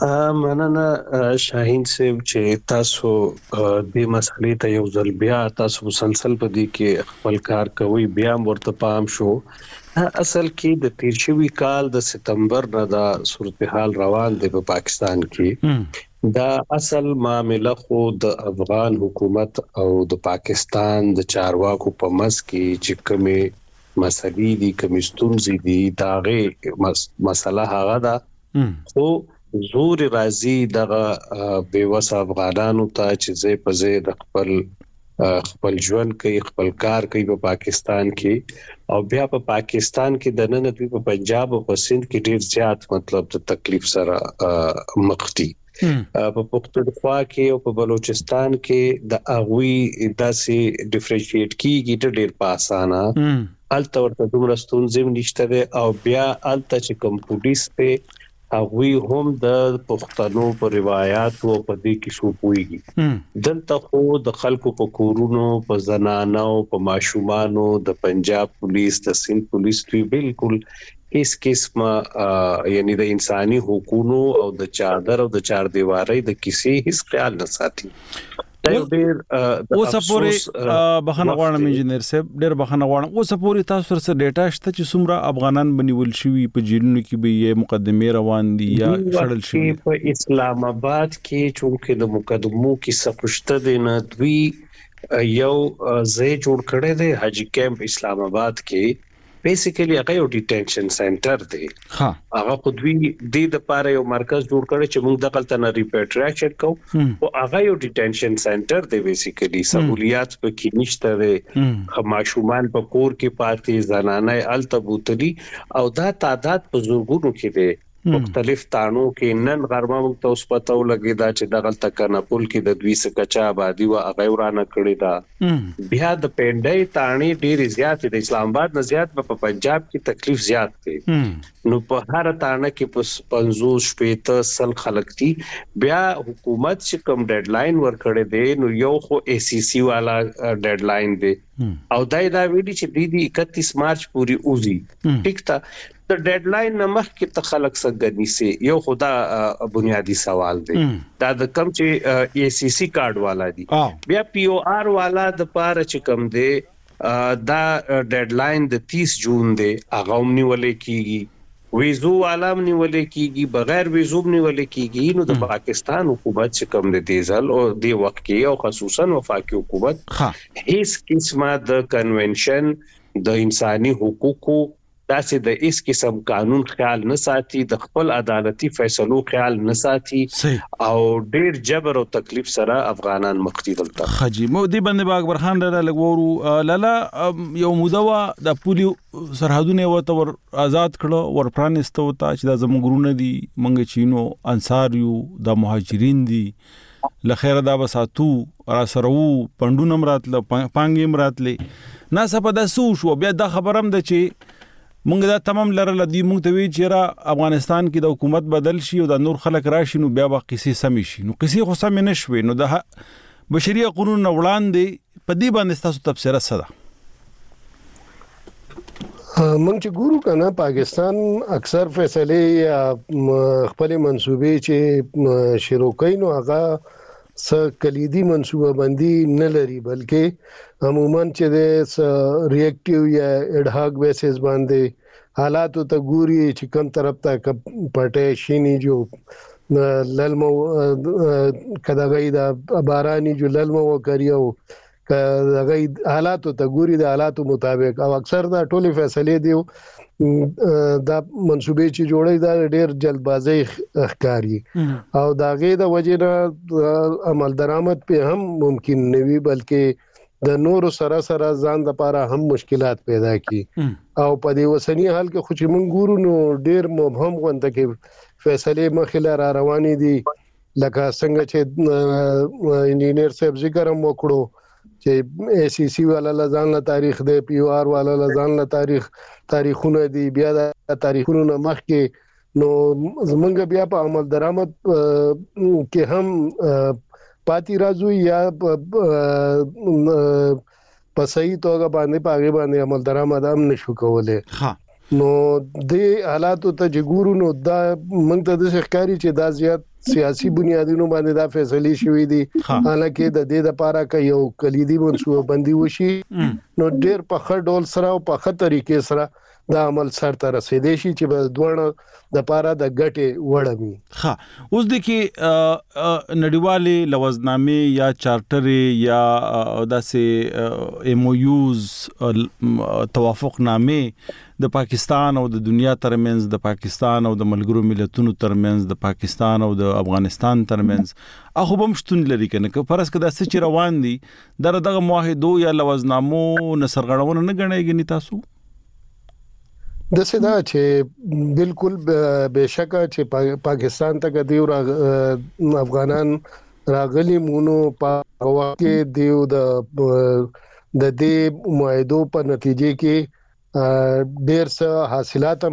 مننه شاهین صاحب چې تاسو د مسلې ته یو ځل بیا تاسو مسلسل په دې کې خپل کار کوي بیا ورته پام شو. اصل کې د تیر شوی کال د ستمبر نه دا صورتحال روان دی په پاکستان کې. دا اصل معاملې خو د افغان حکومت او د پاکستان د چارواکو په مس کې چې کومه مسلې دي کومې ستونزې دي داغه مسله هغه ده خو زور راځي دغه بیوس افغانانو ته چې زه په زه د خپل خپل ژوند کې خپل کار کوي په پاکستان کې او بیا په پاکستان کې د نن دوی په پنجاب او په سند کې ډیر زیات مطلب د تکلیف سره مخ دي. په پختونخوا کې او په بلوچستان کې د اغوي داسې ډیفرنشیټ کیږي ډیر په اسانه الته ورته دومره ستونزې نشته او بیا الته چې کوم پولیس په هغوی هم د پښتنو په روایت او په دې کې شو پويږي. دلته خو د خلکو په کورونو په زنانو په ماشومانو د پنجاب پولیس د سند پولیس دوی بالکل هیڅ قسمه یعنی د انساني حقوقو او د چادر او د چار دیواري د کسی هیڅ خیال نه ساتي. اوس پورې بخنه غواړم انجنیر صاحب ډېر بخنه غواړم اوس پورې تاسو سره ډیټا شته چې څومره افغانان بنول شوی په جیلونو کې به یې مقدمه روان دي یا شړل شوی په اسلام آباد کې چونکه د مقدمو کې سپشته دي نه دوی یو ځای جوړ کړی دی حاجی کیمپ اسلام آباد کې بیسیکلی هغه یو ډیټینشن سنټر دی. ها هغه خو دوی د د لپاره یو مرکز جوړ کړی چې موږ د خپل نه ریپیټریشن کوو او هغه یو ډیټینشن سنټر دی بیسیکلی سہولیات په کې نشته دی خماشومان په کور کې پاتې زنانه التبوتلی او دا تعداد په زورګونو کې دی. مختلف تانو کې نن غرمه موږ ته اوس پته ولګی دا چې دغه تکنپل کې د دوی څخه کچا آبادی او هغه ورانه کړی دا بیا د پندای تانی ډیر زیات د اسلام آباد نه زیات په پنجاب کې تکلیف زیات دی. نو په هر تانه کې په پنځوس شپږ سل خلک دي بیا حکومت چې کوم ډیډلاین ورکړی دی نو یو خو ای سی سی والا ډیډلاین دی او دای دا ویلي چې د اکتیس مارچ پوری اوزي ټیک تا د ډیډلاین نمخ کې تخلق سګنی سي یو خدا بنیادی سوال دی دا د کم چې ای سی سی کارت والا دی بیا پی او آر والا د پاره چې کم دی دا ډیډلاین د تیس جون دی هغه هم نیولې کیږي ویزو والا هم نیولې کیږي بغیر ویزو هم نیولې کیږي نو د پاکستان حکومت چې کم دی دیزل او دی وخت کې او خصوصا وفاقي حکومت هیڅ قسمه د کنونشن د انساني حقوقو تاسو د هیڅ قسم قانون خیال نه ساتي د خپل عدالتي فیصلو خیال نه ساتي او ډیر جبر او تکلیف سره افغانان مخکې دلته خجی مو دی باندې با اکبر خان لاله لګورو لاله یو مودوا د پولیو سرحدونه وته ور آزاد کړه ور پرانستو ته چې د زموږرونه دي منګ چینو انصار یو د مهاجرین دي لخيره دا بساتو را سرو پندونم راتله پانګیم راتله ناسه په داسو شو بیا دا خبرم د چې مونږ دا تمام لرل دي مونږ ته وی چې را افغانستان کې د حکومت بدل شي او د نور خلک راشي نو بیا به قصې سمې شي نو قصې خو سمې نشوي نو د بشري قانون وړاندې په دې باندې تاسو تفسیر سره مونږ چې ګورو کنه پاکستان اکثر فیصله خپل منسوبې چې شروع کین نو هغه س کلیدي منسوبه بندي نه لري بلکې عموما چې د ریاکټیو یا اډهاک بیسز باندې حالاتو ته ګوري چې کوم طرف ته پټه شینی جو للمو کداغی دا بارانی جو للمو کریو کداغی حالاتو ته ګوري د حالاتو مطابق او اکثر دا ټولې فیصله دیو دا منسوبې چې جوړي دا ډېر جلدبازي ښکاری او دا غي د وجنه عمل درآمد په هم ممکن نوي بلکې د نور سره سره ځان د لپاره هم مشکلات پیدا کی او په دې وسنی حال کې خو چې مونږ ګورو نو ډېر مبهم غونډه کې فیصله مخله را روانې دي لکه څنګه چې انجینیر صاحب ذکر هم وکړو چې ای سی سی والا لزان له تاریخ دی پی او آر والا لزان له تاریخ تاریخونه دي بیا د تاریخونو مخ کې نو زمونږ بیا په عمل درآمد کې هم پاتې راځو یا په صحیح توګه باندې پاګې باندې عمل درآمد هم نشو کولای نو د حالاتو ته جګورو نو دا موږ ته د ښکاری چې دا زیات سیاسي بنیادونو باندې دا فیصله شوې دي حالکه د دې لپاره کې یو کلیدي منصوبه بندي وشي نو ډېر په خړ ډول سره او په خطر طریقې سره دا عمل سر ته رسیدي شي چې به دوه د پاره د ګټه وړمي. ها اوس د کې نړیوالې لوزنامې یا چارټر یا داسې ایم او یوز توافق نامې د پاکستان او د دنیا ترمنځ د پاکستان او د ملګرو ملتونو ترمنځ د پاکستان او د افغانستان ترمنځ اخو به مشتون لري کنه که فرض کده چې روان دي دغه معاهدو یا لوزنامو نسرغړونه نه غنېږي تاسو د سدا چې بالکل بهشکه چې پاکستان ته کدیو افغانان راغلي مونو په واقع دیو د د دې معاهدو په نتیجې کې ډېر څه حاصلات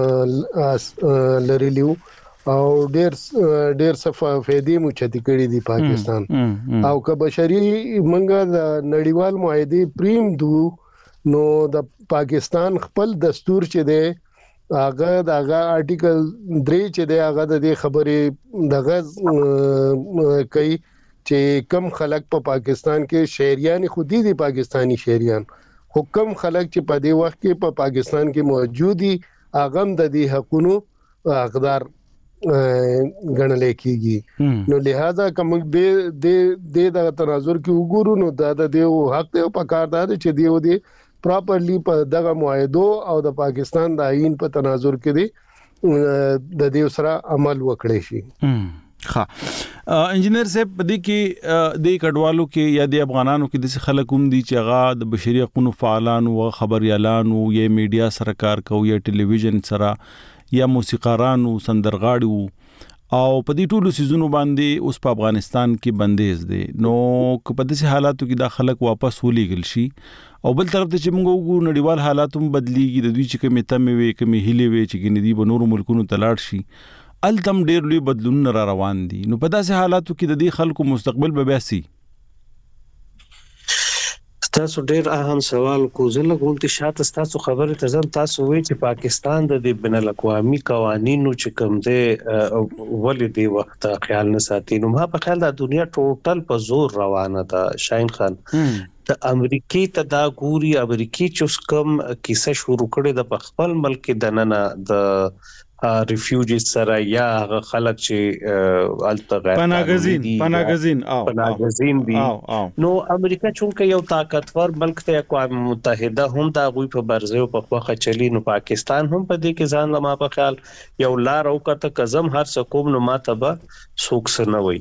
لرلیو او ډېر ډېر څه فائدې مو چتی کړې دي پاکستان او که بشري منګه د نړیوال معاهدې پریم دو نو د پاکستان خپل دستور چې دی هغه دغه آرټیکل درې چې دی هغه د دې خبرې دغه کوي چې کم خلک په پاکستان کې شهريان خودي دي پاکستانی شهريان حکم خلک چې په دې وخت کې په پاکستان کې موجودي هغه د دې حقونو حقدار غنل کېږي نو لہذا کوم د د تناظر کې وګورو نو دا د دې حق ته په کار ده چې دیو دی پراپرلی په دغه معاهدو او د پاکستان د آئین په تناظر کې دی د دې سره عمل وکړي شي. ها انجینر صاحب په دې کې د کډوالو کې یا د افغانانو کې د خلک هم دي چې هغه د بشري حقوقو فعالانو او خبريالانو یا میډیا سره کار کوي یا ټلویزیون سره یا موسیقارانو سندرغاړو او په دې ټولو سيزونو باندې اوس په افغانستان کې بندیز دي نو په داسې حالاتو کې د خلک واپس ولېګل شي او بل طرف ته چې موږ وګورو نړیوال حالات هم بدليږي د دوی چې کومه تمه وي کومه هلي وي چې ګنې دي په نورو ملکونو تلاړ شي التم ډېر لوی بدلون را روان دي نو په داسې حالاتو کې د دې خلکو مستقبل به بياسي. تاسو ډېر اهم سوال کوزل غونډه شاته تاسو خبره ته ځم تاسو وی چې پاکستان د بین الاقوامي قوانینو چې کوم دي ولې دی وخت خیال نه ساتي نو ما په خیال د دنیا ټوټل په زور روانه ده. شاهین خان د امریکای ته دا ګوري امریکای چې کوم کیسه شروع کړي د خپل ملک د نننه د ریفیوجی سره یا هغه خلک چې الته غیر پناهګزین پناهګزین او پناهګزین دي نو امریکا چونکه یو طاقتور ملک ته اقوام متحده هم دا غوي په برزه او په خوخه چلی نو پاکستان هم په دې کې ځان لما په خیال یو لار او کته کزم هر څه کوم نو ماته به سوکس نه وي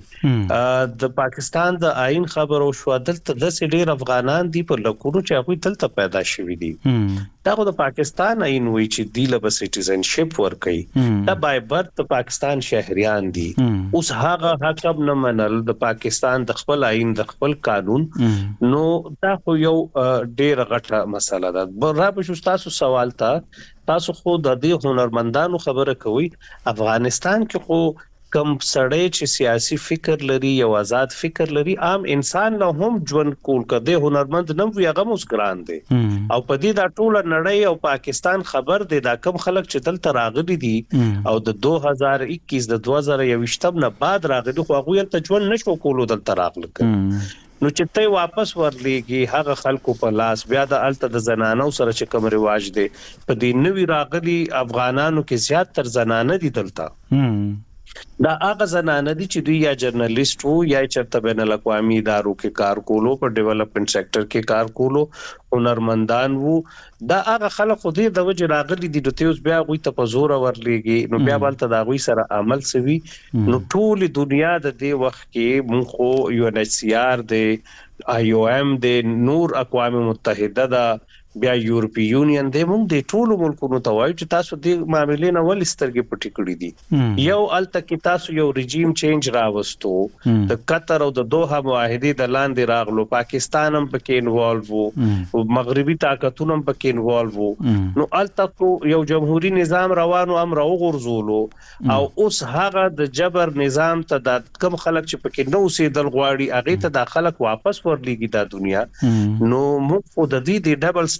د پاکستان د آئین خبرو شو دلته د سړي افغانان دي په لکونو چې هغه تلته پیدا شوی دي دا خو د پاکستان آئین وی چې دی له سټیزنشپ ورکي دا بای برت د پاکستان شهريان دي اوس هغه حق نه منل د پاکستان د خپل آئین د خپل قانون نو دا خو یو ډېر غټه مسله ده. را به شو تاسو سوال ته تاسو خو د دې هنرمندانو خبره کوي افغانستان کې خو کم سړی چې سیاسي فکر لري یو آزاد فکر لري عام انسان له هم ژوند کول کده هنرمند نه وي هغه مسکران دي او په دې دا ټول نړۍ او پاکستان خبر دي دا کم خلک چې دلته راغلي دي او د دوه هزار اکیس د دوه هزار یوویشت نه بعد راغلي خو هغه ته ژوند نشو کولو دلته راغلي نو چې ته واپس ورلېږي هغه خلکو په لاس بیا د الته د زنانو سره چې کوم رواج دي په دې نوې راغلي افغانانو کې زیات تر زنانه دي دلته دا هغه زنانه دي چې دوی یا جرنالیست وو یا چرته بین الاقوامي ادارو کې کار کولو په ډیولپمنٹ سېکټر کې کار کولو هنرمندان وو دا هغه خلک خو دې د وجه راغلي دي د تیوس بیا غوي ته په زور ورلېږي نو بیا بلته دا غوي سره عمل سوي نو ټول دنیا د دې وخت کې مونږ خو یو ان ایچ سی آر د آی او ایم د نور اقوام متحده دا بیا یورپی یونین د موږ د ټولو ملکونو ته وایي چې تاسو د معاملې نه ول سترګې پټې کړې دي یو الته کې تاسو یو رژیم چینج راوستو د قطر او د دوحه معاهدې د لاندې راغلو پاکستان هم پکې انوالو وو مغربي طاقتونه هم پکې انوالو وو نو الته کو یو جمهوریت نظام روانو امر او غرزولو او اوس هغه د جبر نظام ته د کم خلک چې پکې نو سیدل غواړي هغه ته د خلک واپس ورلېږي د دنیا نو موږ خو د دې د ډبل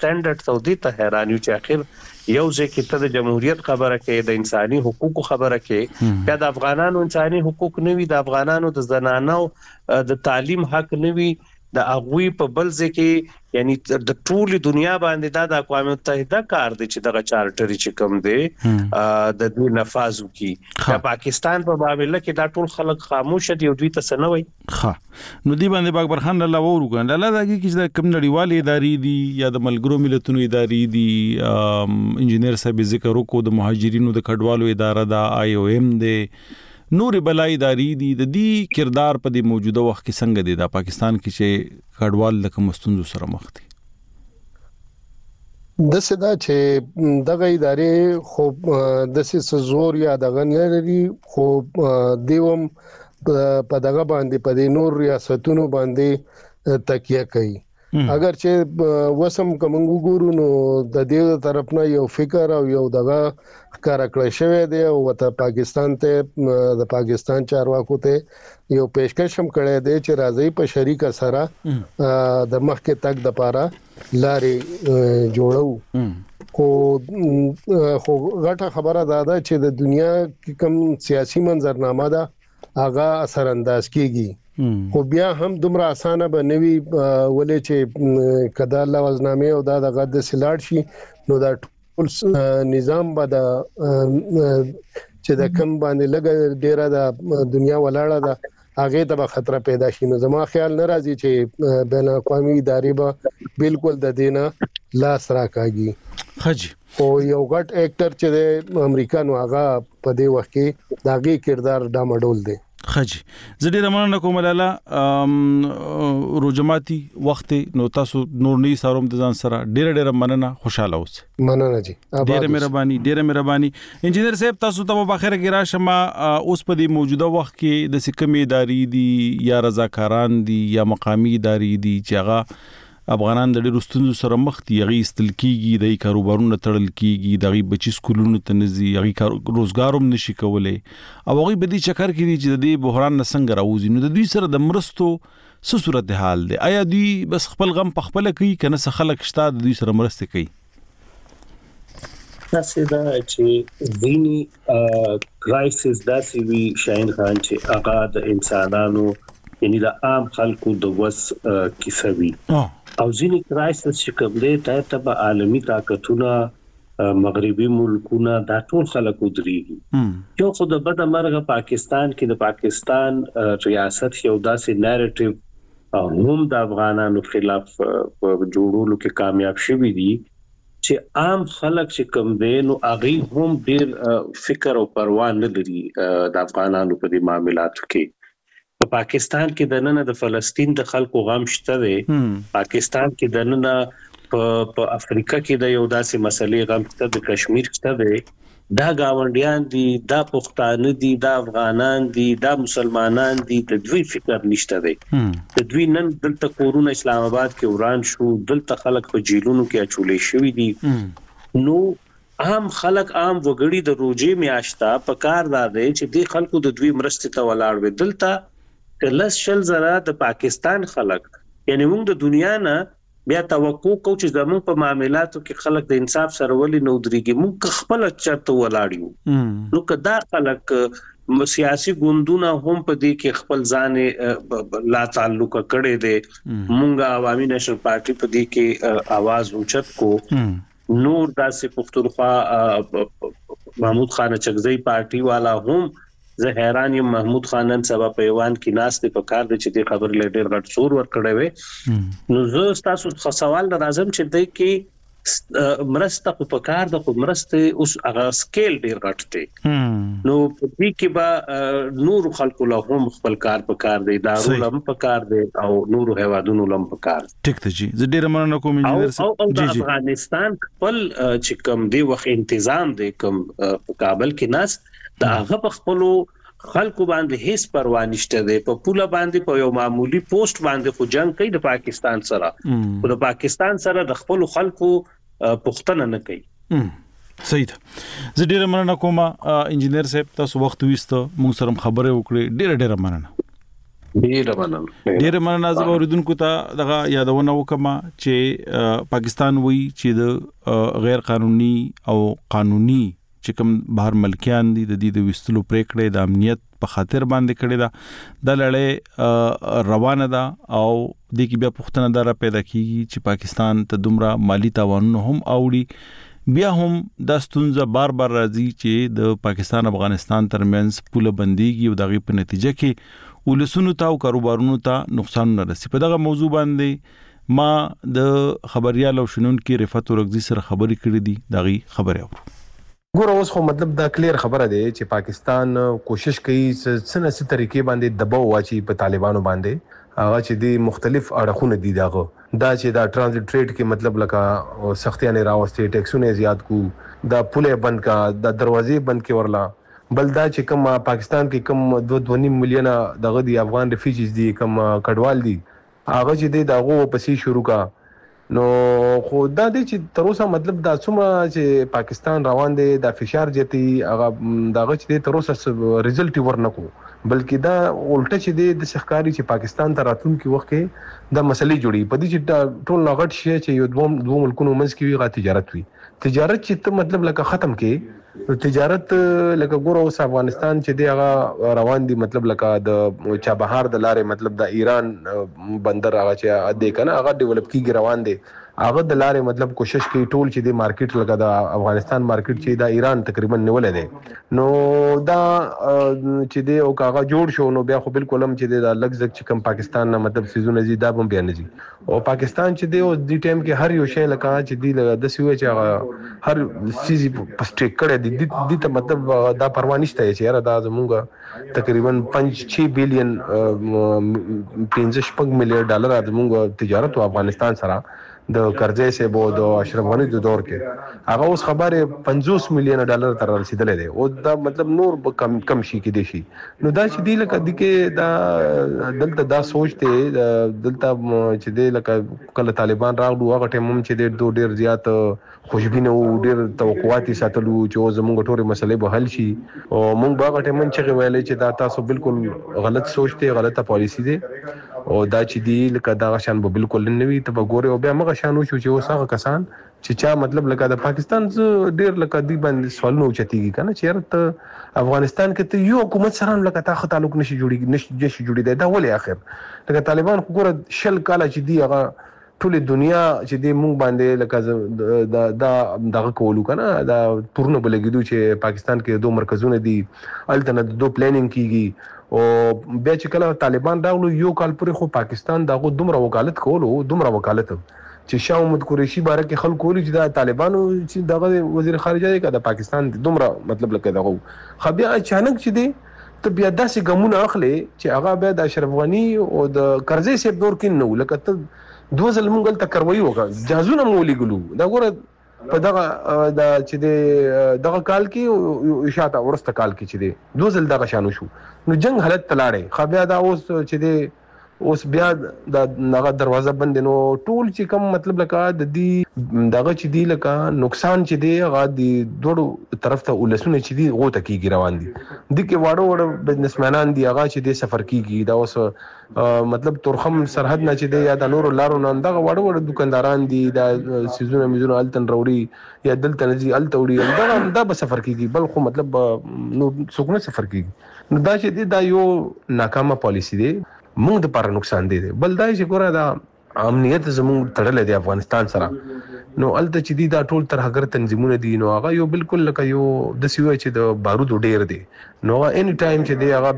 سټانډرډ ته دي ته حیران یو چې اخر یو ځکه ته د جمهوریت خبره کې د انساني حقوقو خبره کې بیا د افغانانو انساني حقوق نه وي د افغانانو د زنانو د تعلیم حق نه وي د اغوی په بل ځکه یعنی د ټول دنیا باندې دا د اقوام متحده کار دی چې دغه چارټري چې کوم دی د دوی نفاذ وکي د پاکستان په معاملې کې دا ټول خلک خاموش دي او دوی ته سنوي ها نو دی باندې باکبر خان الله وورګان الله دا کې چې کوم نړیوال ادارې دي یا د ملګرو ملتونو ادارې دي انجینر صاحب ذکر وکړو د مهاجرینو د کډوالو اداره دا آی او ایم دی نور بلای داری دي د دې کردار په دې موجوده وخت کې څنګه دي د پاکستان کې چې کډوال لکه مستونزو سره مخ دي د سدا چې دغه ادارې خو د سې زور یا دغه لري خو دیوم په دغه باندې په دې نور ریاستونو باندې تکیه کوي اگر چې وسم کومو ګورو نو د دې طرف نه یو فکر او یو دغه کار کړی شوی دی او ته پاکستان ته د پاکستان چارواکو ته یو پیشکش هم کړی دی چې راځي په شریک سره د مخکې تک د پاره لارې جوړو خو خو غټه خبره ده چې د دنیا کې کوم سیاسي منظرنامه ده هغه اثر انداز کیږي خو بیا هم دومره اسانه به نوي ولې چې کدا لوازنامه او دا د غد سلاړ شي نو دا ټول نظام به د چې د کم باندې لګ ډیره د دنیا ولاړه ده هغه ته خطر پیدا شي نو زما خیال نه راځي چې بین اقوامي ادارې به بالکل د دینه لاس راکاږي خجی او یو غټ اکټر چې د امریکانو هغه په دې وخت کې داغي کردار ډامډول دی خجی زه ډیر مننه کوم لاله روجماتي وخت نو تاسو نور نه ساروم د ځان سره ډیر ډیر مننه خوشاله اوسئ مننه جی ډیر مهرباني ډیر مهرباني انجینر صاحب تاسو ته په اخر کې راشم اوس په دې موجوده وخت کې د سکمې ادارې دي یا رضاکاران دي یا مقامی ادارې دي چې هغه افغانان د ډیرو ستونزو سره مخ دي غي استل کیږي د کاروبارونو تړل کیږي د غي بچی سکولونو ته نزي غي روزګاروم نشي کولای او غي بدی چکر کې دي چې د دې بحران نسنګ راوځي نو د دوی سره د مرستو څه صورت حال دی آیا دوی بس خپل غم په خپل کوي کنه څه خلک شته د دوی سره مرسته کوي تاسو دا چې دینی کرایسس داسې وی شاهین خان چې هغه د انسانانو یعنی د عام خلکو د وس کیسوي او ځینې کرایسس چې کوم دی ته په عالمي طاقتونه مغربي ملکونه دا ټول خلک ودرېږي یو خو د بد مرغه پاکستان کې د پاکستان ریاست یو داسې نریټیو هم د افغانانو خلاف جوړولو کې کامیاب شوی دی چې عام خلک چې کوم دی نو هغه هم ډیر فکر او پروا نه لري د افغانانو په دې معاملاتو کې په پاکستان کې د نن د فلسطین د خلکو غم شته دی پاکستان کې د نن په افریقا کې د یو داسې مسلې غم شته د کشمیر شته دی دا گاونډیان دي دا پښتانه دي دا افغانان دي دا مسلمانان دي د دوی فکر نشته دی د دوی نن دلته کورونه اسلام آباد کې وران شو دلته خلک په جیلونو کې اچولې شوی دي نو عام خلک عام وګړي د روزي میاشتا په کار دا دی چې د خلکو د دوی مرستې ته ولاړ وي دلته کلس شل زره د پاکستان خلک یعنی موږ د دنیا نه بیا توقع کوو چې زموږ په معاملاتو کې خلک د انصاف سره ولې نو درېږي موږ خپل چرته ولاړیو نو کدا خلک سیاسي ګوندونه هم په دې کې خپل ځان لا تعلق کړي دي موږ عوامي نېشنل پارټي په دې کې आवाज اوچت کو نور داسې پښتونخوا محمود خان چغزی پارټي والا هم زه حیران یم محمود خانن سبا په ایوان کې ناست په کار د چې د خبر لیډر غټ سور ور کړی وي نو زه تاسو سوال لازم چې د کې مرسته په کار د مرسته اوس هغه سکیل ډیر غټ دی نو په دې کې با نور خلکو له هم خپل کار په کار دی دارو لم په کار دی او نور هوادونو لم په کار ټیک ته جی زه ډیر مننه کوم انجینر او د افغانستان خپل چې کوم دی وخت تنظیم دی کوم په کابل کې ناس دا هغه په خپلو خلکو باندې هیڅ پروا نشته دی په پوله باندې په یو معمولی پوسټ باندې خو جنگ کوي د پاکستان سره او د پاکستان سره د خپل خلکو پښتنه نه کوي صحیح ده زه ډیر مننه کوم انجینر صاحب تاسو وخت وېست موږ سره خبرې وکړې ډیر ډیر مننه ډیر مننه ډیر مننه زه اوریدونکو ته دغه یادونه وکم چې پاکستان وی چې د غیر قانوني او قانوني چې کوم بهر ملکیان دي د دې د وستلو پریکړې د امنیت په خاطر باندې کړي دا د لړۍ روانه ده او د کی بیا پښتنه دره پیدا کیږي چې پاکستان ته دومره مالی تاوانونه هم اوړي بیا هم د ستونزه بار بار راځي چې د پاکستان افغانستان ترمنځ پوله بنديږي او دغه په نتیجه کې ولسونو ته او کاروبارونو ته نقصان نه رسي. په دغه موضوع باندې ما د خبريال او شنون کې رفعت ورغزي سره خبرې کړې دي دغه خبره اورو. ګور اوس خو مطلب دا کلیر خبره ده چې پاکستان کوشش کوي څنګه څه طریقې باندې دباو واچي په طالبانو باندې هغه چې دی مختلف اړخونه دي داغه دا چې دا ټرانزیت ټریډ کې مطلب لکه سختیانه راوستي ټیکسونه زیات کو دا پوله بند کا دا دروازې بند کې ورلا بل دا چې کوم پاکستان کې کوم دوه دوه نیم میلیون دغه دی افغان ریفیوجیز دي کوم کډوال دي هغه چې دی داغه پسې شروع کا نو خو دا دې چې تر اوسه مطلب دا څومره چې پاکستان روان دي دا فشار جتی هغه داغه چې تر اوسه ریزلټ ورنکو بلکې دا الټه چې د سحکاري چې پاکستان ته راتلونکي وخت کې د مسلې جوړي په دې چې ټول لغټ شي چې یو دوه دوه ملکونو منځ کې وي غا تجارت وي تجارت چې ته مطلب لکه ختم کې تجارت لکه ګور اوس افغانستان چې دی هغه روان دي مطلب لکه د چابهار د لارې مطلب د ایران بندر هغه چې د کنه هغه ډیولپ کیږي روان دي هغه د لارې مطلب کوشش کوي ټول چې د مارکیټ لکه د افغانستان مارکیټ چې د ایران تقریبا نیولې ده نو دا چې دی او کاغه جوړ شو نو بیا خو بالکل هم چې د لګ زک چې کم پاکستان نه مطلب سيزونه زی دا هم بیان دي او پاکستان چې دی او د ټیم کې هر یو شی لکه چې دی د سوي چې هر سيزي پسټیک کړي دي د ته مطلب دا پروا نشته چې یاره دا زمونږ تقریبا پنځه شپږ بلین پنځه شپږ میلیارډ ډالر زمونږ تجارت او افغانستان سره د قرضې سه بو د اشرف غنی د دور کې هغه اوس خبره پنځوس میلیون ډالر تر رسیدلې ده او دا مطلب نور کم کم شي کې دي شي نو دا چې دی لکه د کې دا دلته دا سوچ ته دلته چې دی لکه کله طالبان راغلو هغه ټیم هم چې د دوه ډیر زیات خوشبینه او ډیر توقعات ساتلو چې زموږ ټولې مسلې به حل شي او موږ باغ ټیم چې ویلې چې دا تاسو بالکل غلط سوچ ته غلطه پالیسی ده او دا چې دی لکه دا شان به بالکل نه وي ته وګوره او بیا موږ شانو شو چې اوسه کسان چې چا مطلب لکه د پاکستان ډیر لکه دی باندې سوالونه اوچتيږي کنه چې ته افغانستان کې ته یو حکومت سره لکه تا خ تعلق نشي جوړي نشي جوړي دا ولې اخر لکه طالبان خو ګوره شل کاله چې دی هغه ټول دنیا چې د مونږ باندې لکه دا دا دغه کولو کنه دا پورنه بلګیدو چې پاکستان کې دوه مرکزونه دي الټنه دوه پلانینګ کیږي او بیا چې کله طالبان راغلو یو کال پورې خو پاکستان دغه دومره وکالت کولو دومره وکالت چې شاه محمود قریشي باره کې خلکو ولې چې د طالبانو چې دغه وزیر خارجه دی د پاکستان دومره مطلب لکه دغه خو بیا اچانک چې دی ته بیا داسې ګمونه اخلي چې هغه بیا د اشرف غنی او د قرضې سیب دور کې نو لکه ته دوه ځل مونږ ته کروي وکړه جهازونه مولي ګلو دا ګوره په دغه د چې د دغه کال کې اشاعه ورسته کال کې چې دی دوه ځل دغه شانو شو نو جنگ حالت تلاړې خو بیا دا اوس چې دی اوس بیا د نغه دروازه بند نو ټول چې کوم مطلب لکه د دې دغه چې دی لکه نقصان چې دی هغه د دوړو طرف ته ولسونه چې دی غوته کیږي روان دي د کې واړو واړو بزنسمنان دی هغه چې دی سفر کیږي دا اوس مطلب تورخم سرحد نه چې دی یا د نورو لارو نه دغه واړو واړو دکانداران دي دا سيزونه میزونه التن وروړي یا دلته نزي التوړي دا دا به سفر کیږي بل خو مطلب نو څوک سفر کیږي نو دا چې دی دا یو ناکامه پالیسی دی موږ د پر نقصان دي بل دای چې ګوره دا امنیت زموږ تړلې دی افغانستان سره نو الته چې دی دا ټول تر هغه تنظیمونه دي نو هغه یو بالکل لکه یو د سیوي چې د بارود ډیر دی نو اني ټایم چې دی هغه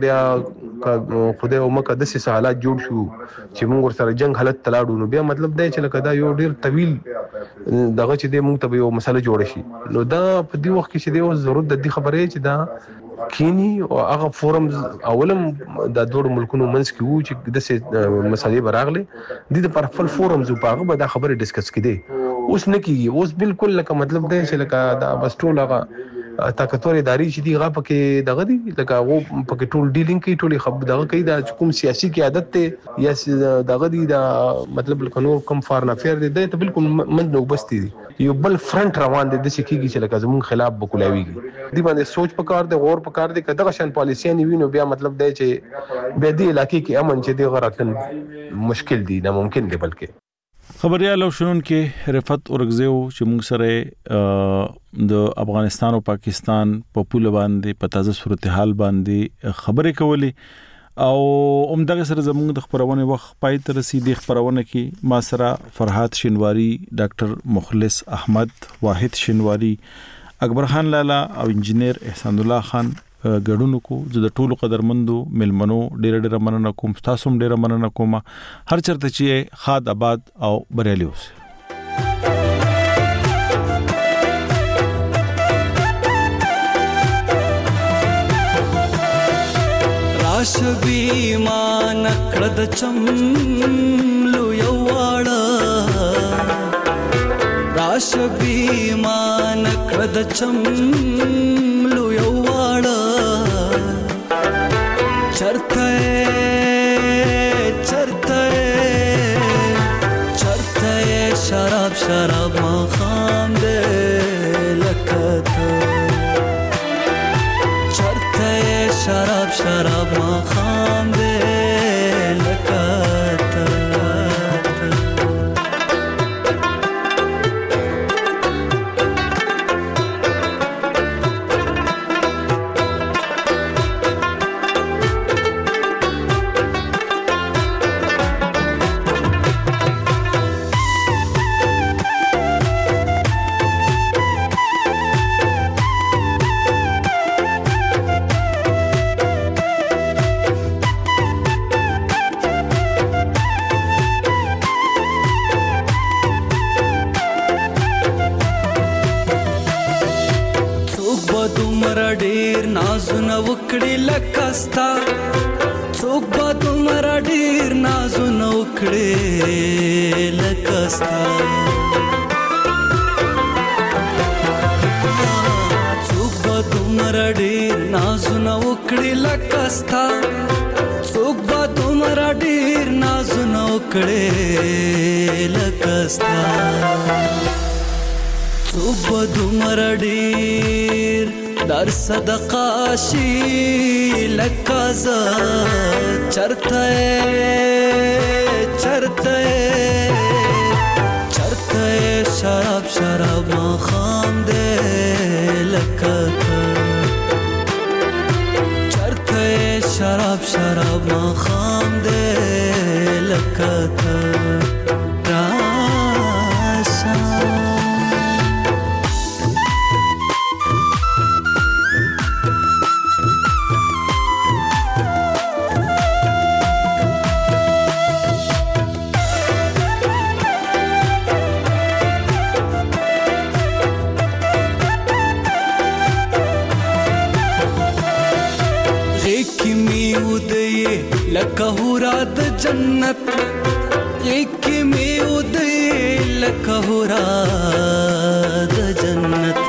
بیا خدای او مکه د سې حالات جوړ شو چې موږ سره جنگ حالت تلاړو نو بیا مطلب دی چې لکه دا یو ډیر طویل دغه چې دی موږ ته یو مسله جوړ شي نو دا په دې وخت کې چې دی او ضرورت د دې خبرې چې دا کینی او هغه فورمز اولم د دوه ملکونو منځ کې وو چې د څه مسلې براغله د پر خپل فورمز په هغه به دا خبره ډیسکس کړي اوس نه کیږي اوس بالکل لکه مطلب دی چې لکه دا بس ټول هغه طاقتور اداري چې دی هغه پکې دغه دی لکه هغه پکې ټول ډیلینګ کوي ټول خبر دغه کوي د کوم سیاسي قیادت ته یا دغه دی دا مطلب قانون کوم فارن افیر دی ته بالکل من نو بستی دی یو بل فرنٹ روان دي د شکیږي چې لکه زمون خلاف بکولاویږي دی باندې سوچ پکار دی غور پکار دی کداغه شان پالیسي نه وینو بیا مطلب دی چې به دی علاقې کې امن چې دی غراتن مشکل دی نه ممکن دی بلکې خبريال او شنون کې رفت اورغزیو چې موږ سره د افغانستان او پاکستان په پوله باندې په تازه صورتحال باندې خبرې کولې او عمدغه سره زموږ د خبرونه وخت پای تر رسیدي خبرونه کې ما سره فرحات شینواری ډاکټر مخلص احمد واحد شینواری اکبر خان لالا او انجنیر احسان الله خان ګډونو کو زه د ټولو قدرمندو ملمنو ډېر ډېر مننه کوم تاسو هم ډېر مننه کوم هر چرته چې خاد آباد او بریالي اوسه راشبی مان کړد چملو یواړه راشبی مان کړد چملو یواړه چرته چرته چرته شراب شراب ما خام دې لکته چرته شراب شراب ما خام دې لکته وکړي لکستا څوک به دومره ډیر نازونه وکړي لکستا څوک به دومره ډیر نازونه وکړي لکستا څوک به دومره ډیر نازونه وکړي لکستا څوک به دومره ډیر در صدقه شي لکازا چرته چرته چرته شراب شراب ما خام دې لکته چرته شراب شراب ما خام دې لکته لکه هورا د جنت یک می ودی لکه هورا د جنت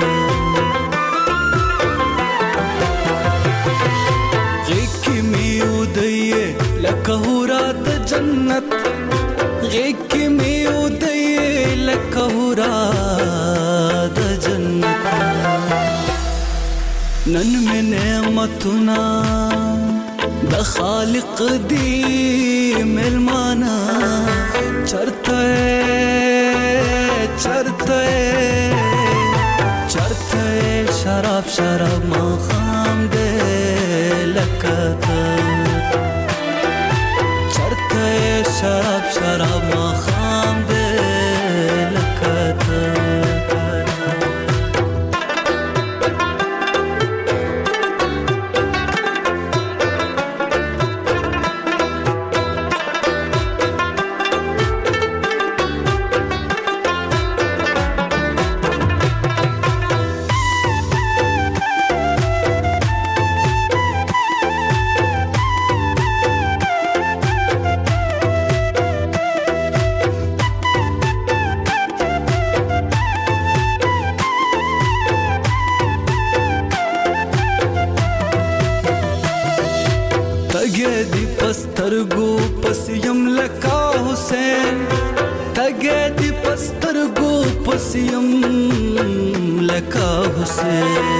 یک می ودی لکه هورا د جنت یک می ودی لکه هورا د جنت نن می نعمتنا د خالق دی ملمانا چرته چرته چرته شراب شراب ما خام دې لکته چرته شراب شراب ما خام دې لکته تګې دی پسترګو پسیم لکا حسین تګې دی پسترګو پسیم لکا حسین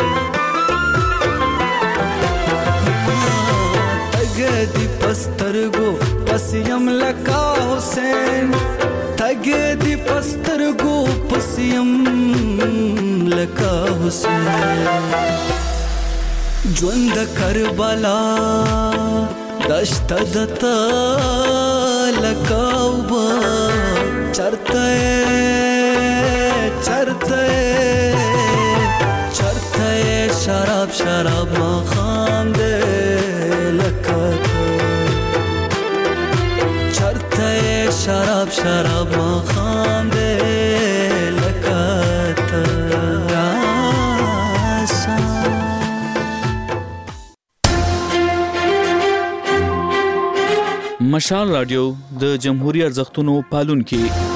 تګې دی پسترګو پسیم لکا حسین تګې دی پسترګو پسیم لکا حسین ژوند کربلا دشت دتا لکاوبا چرته چرته چرته شراب شراب مخام دے لکتا چرته شراب شراب مخام دے لکتا مشال رادیو د جمهوریت ارزښتونو پالونکي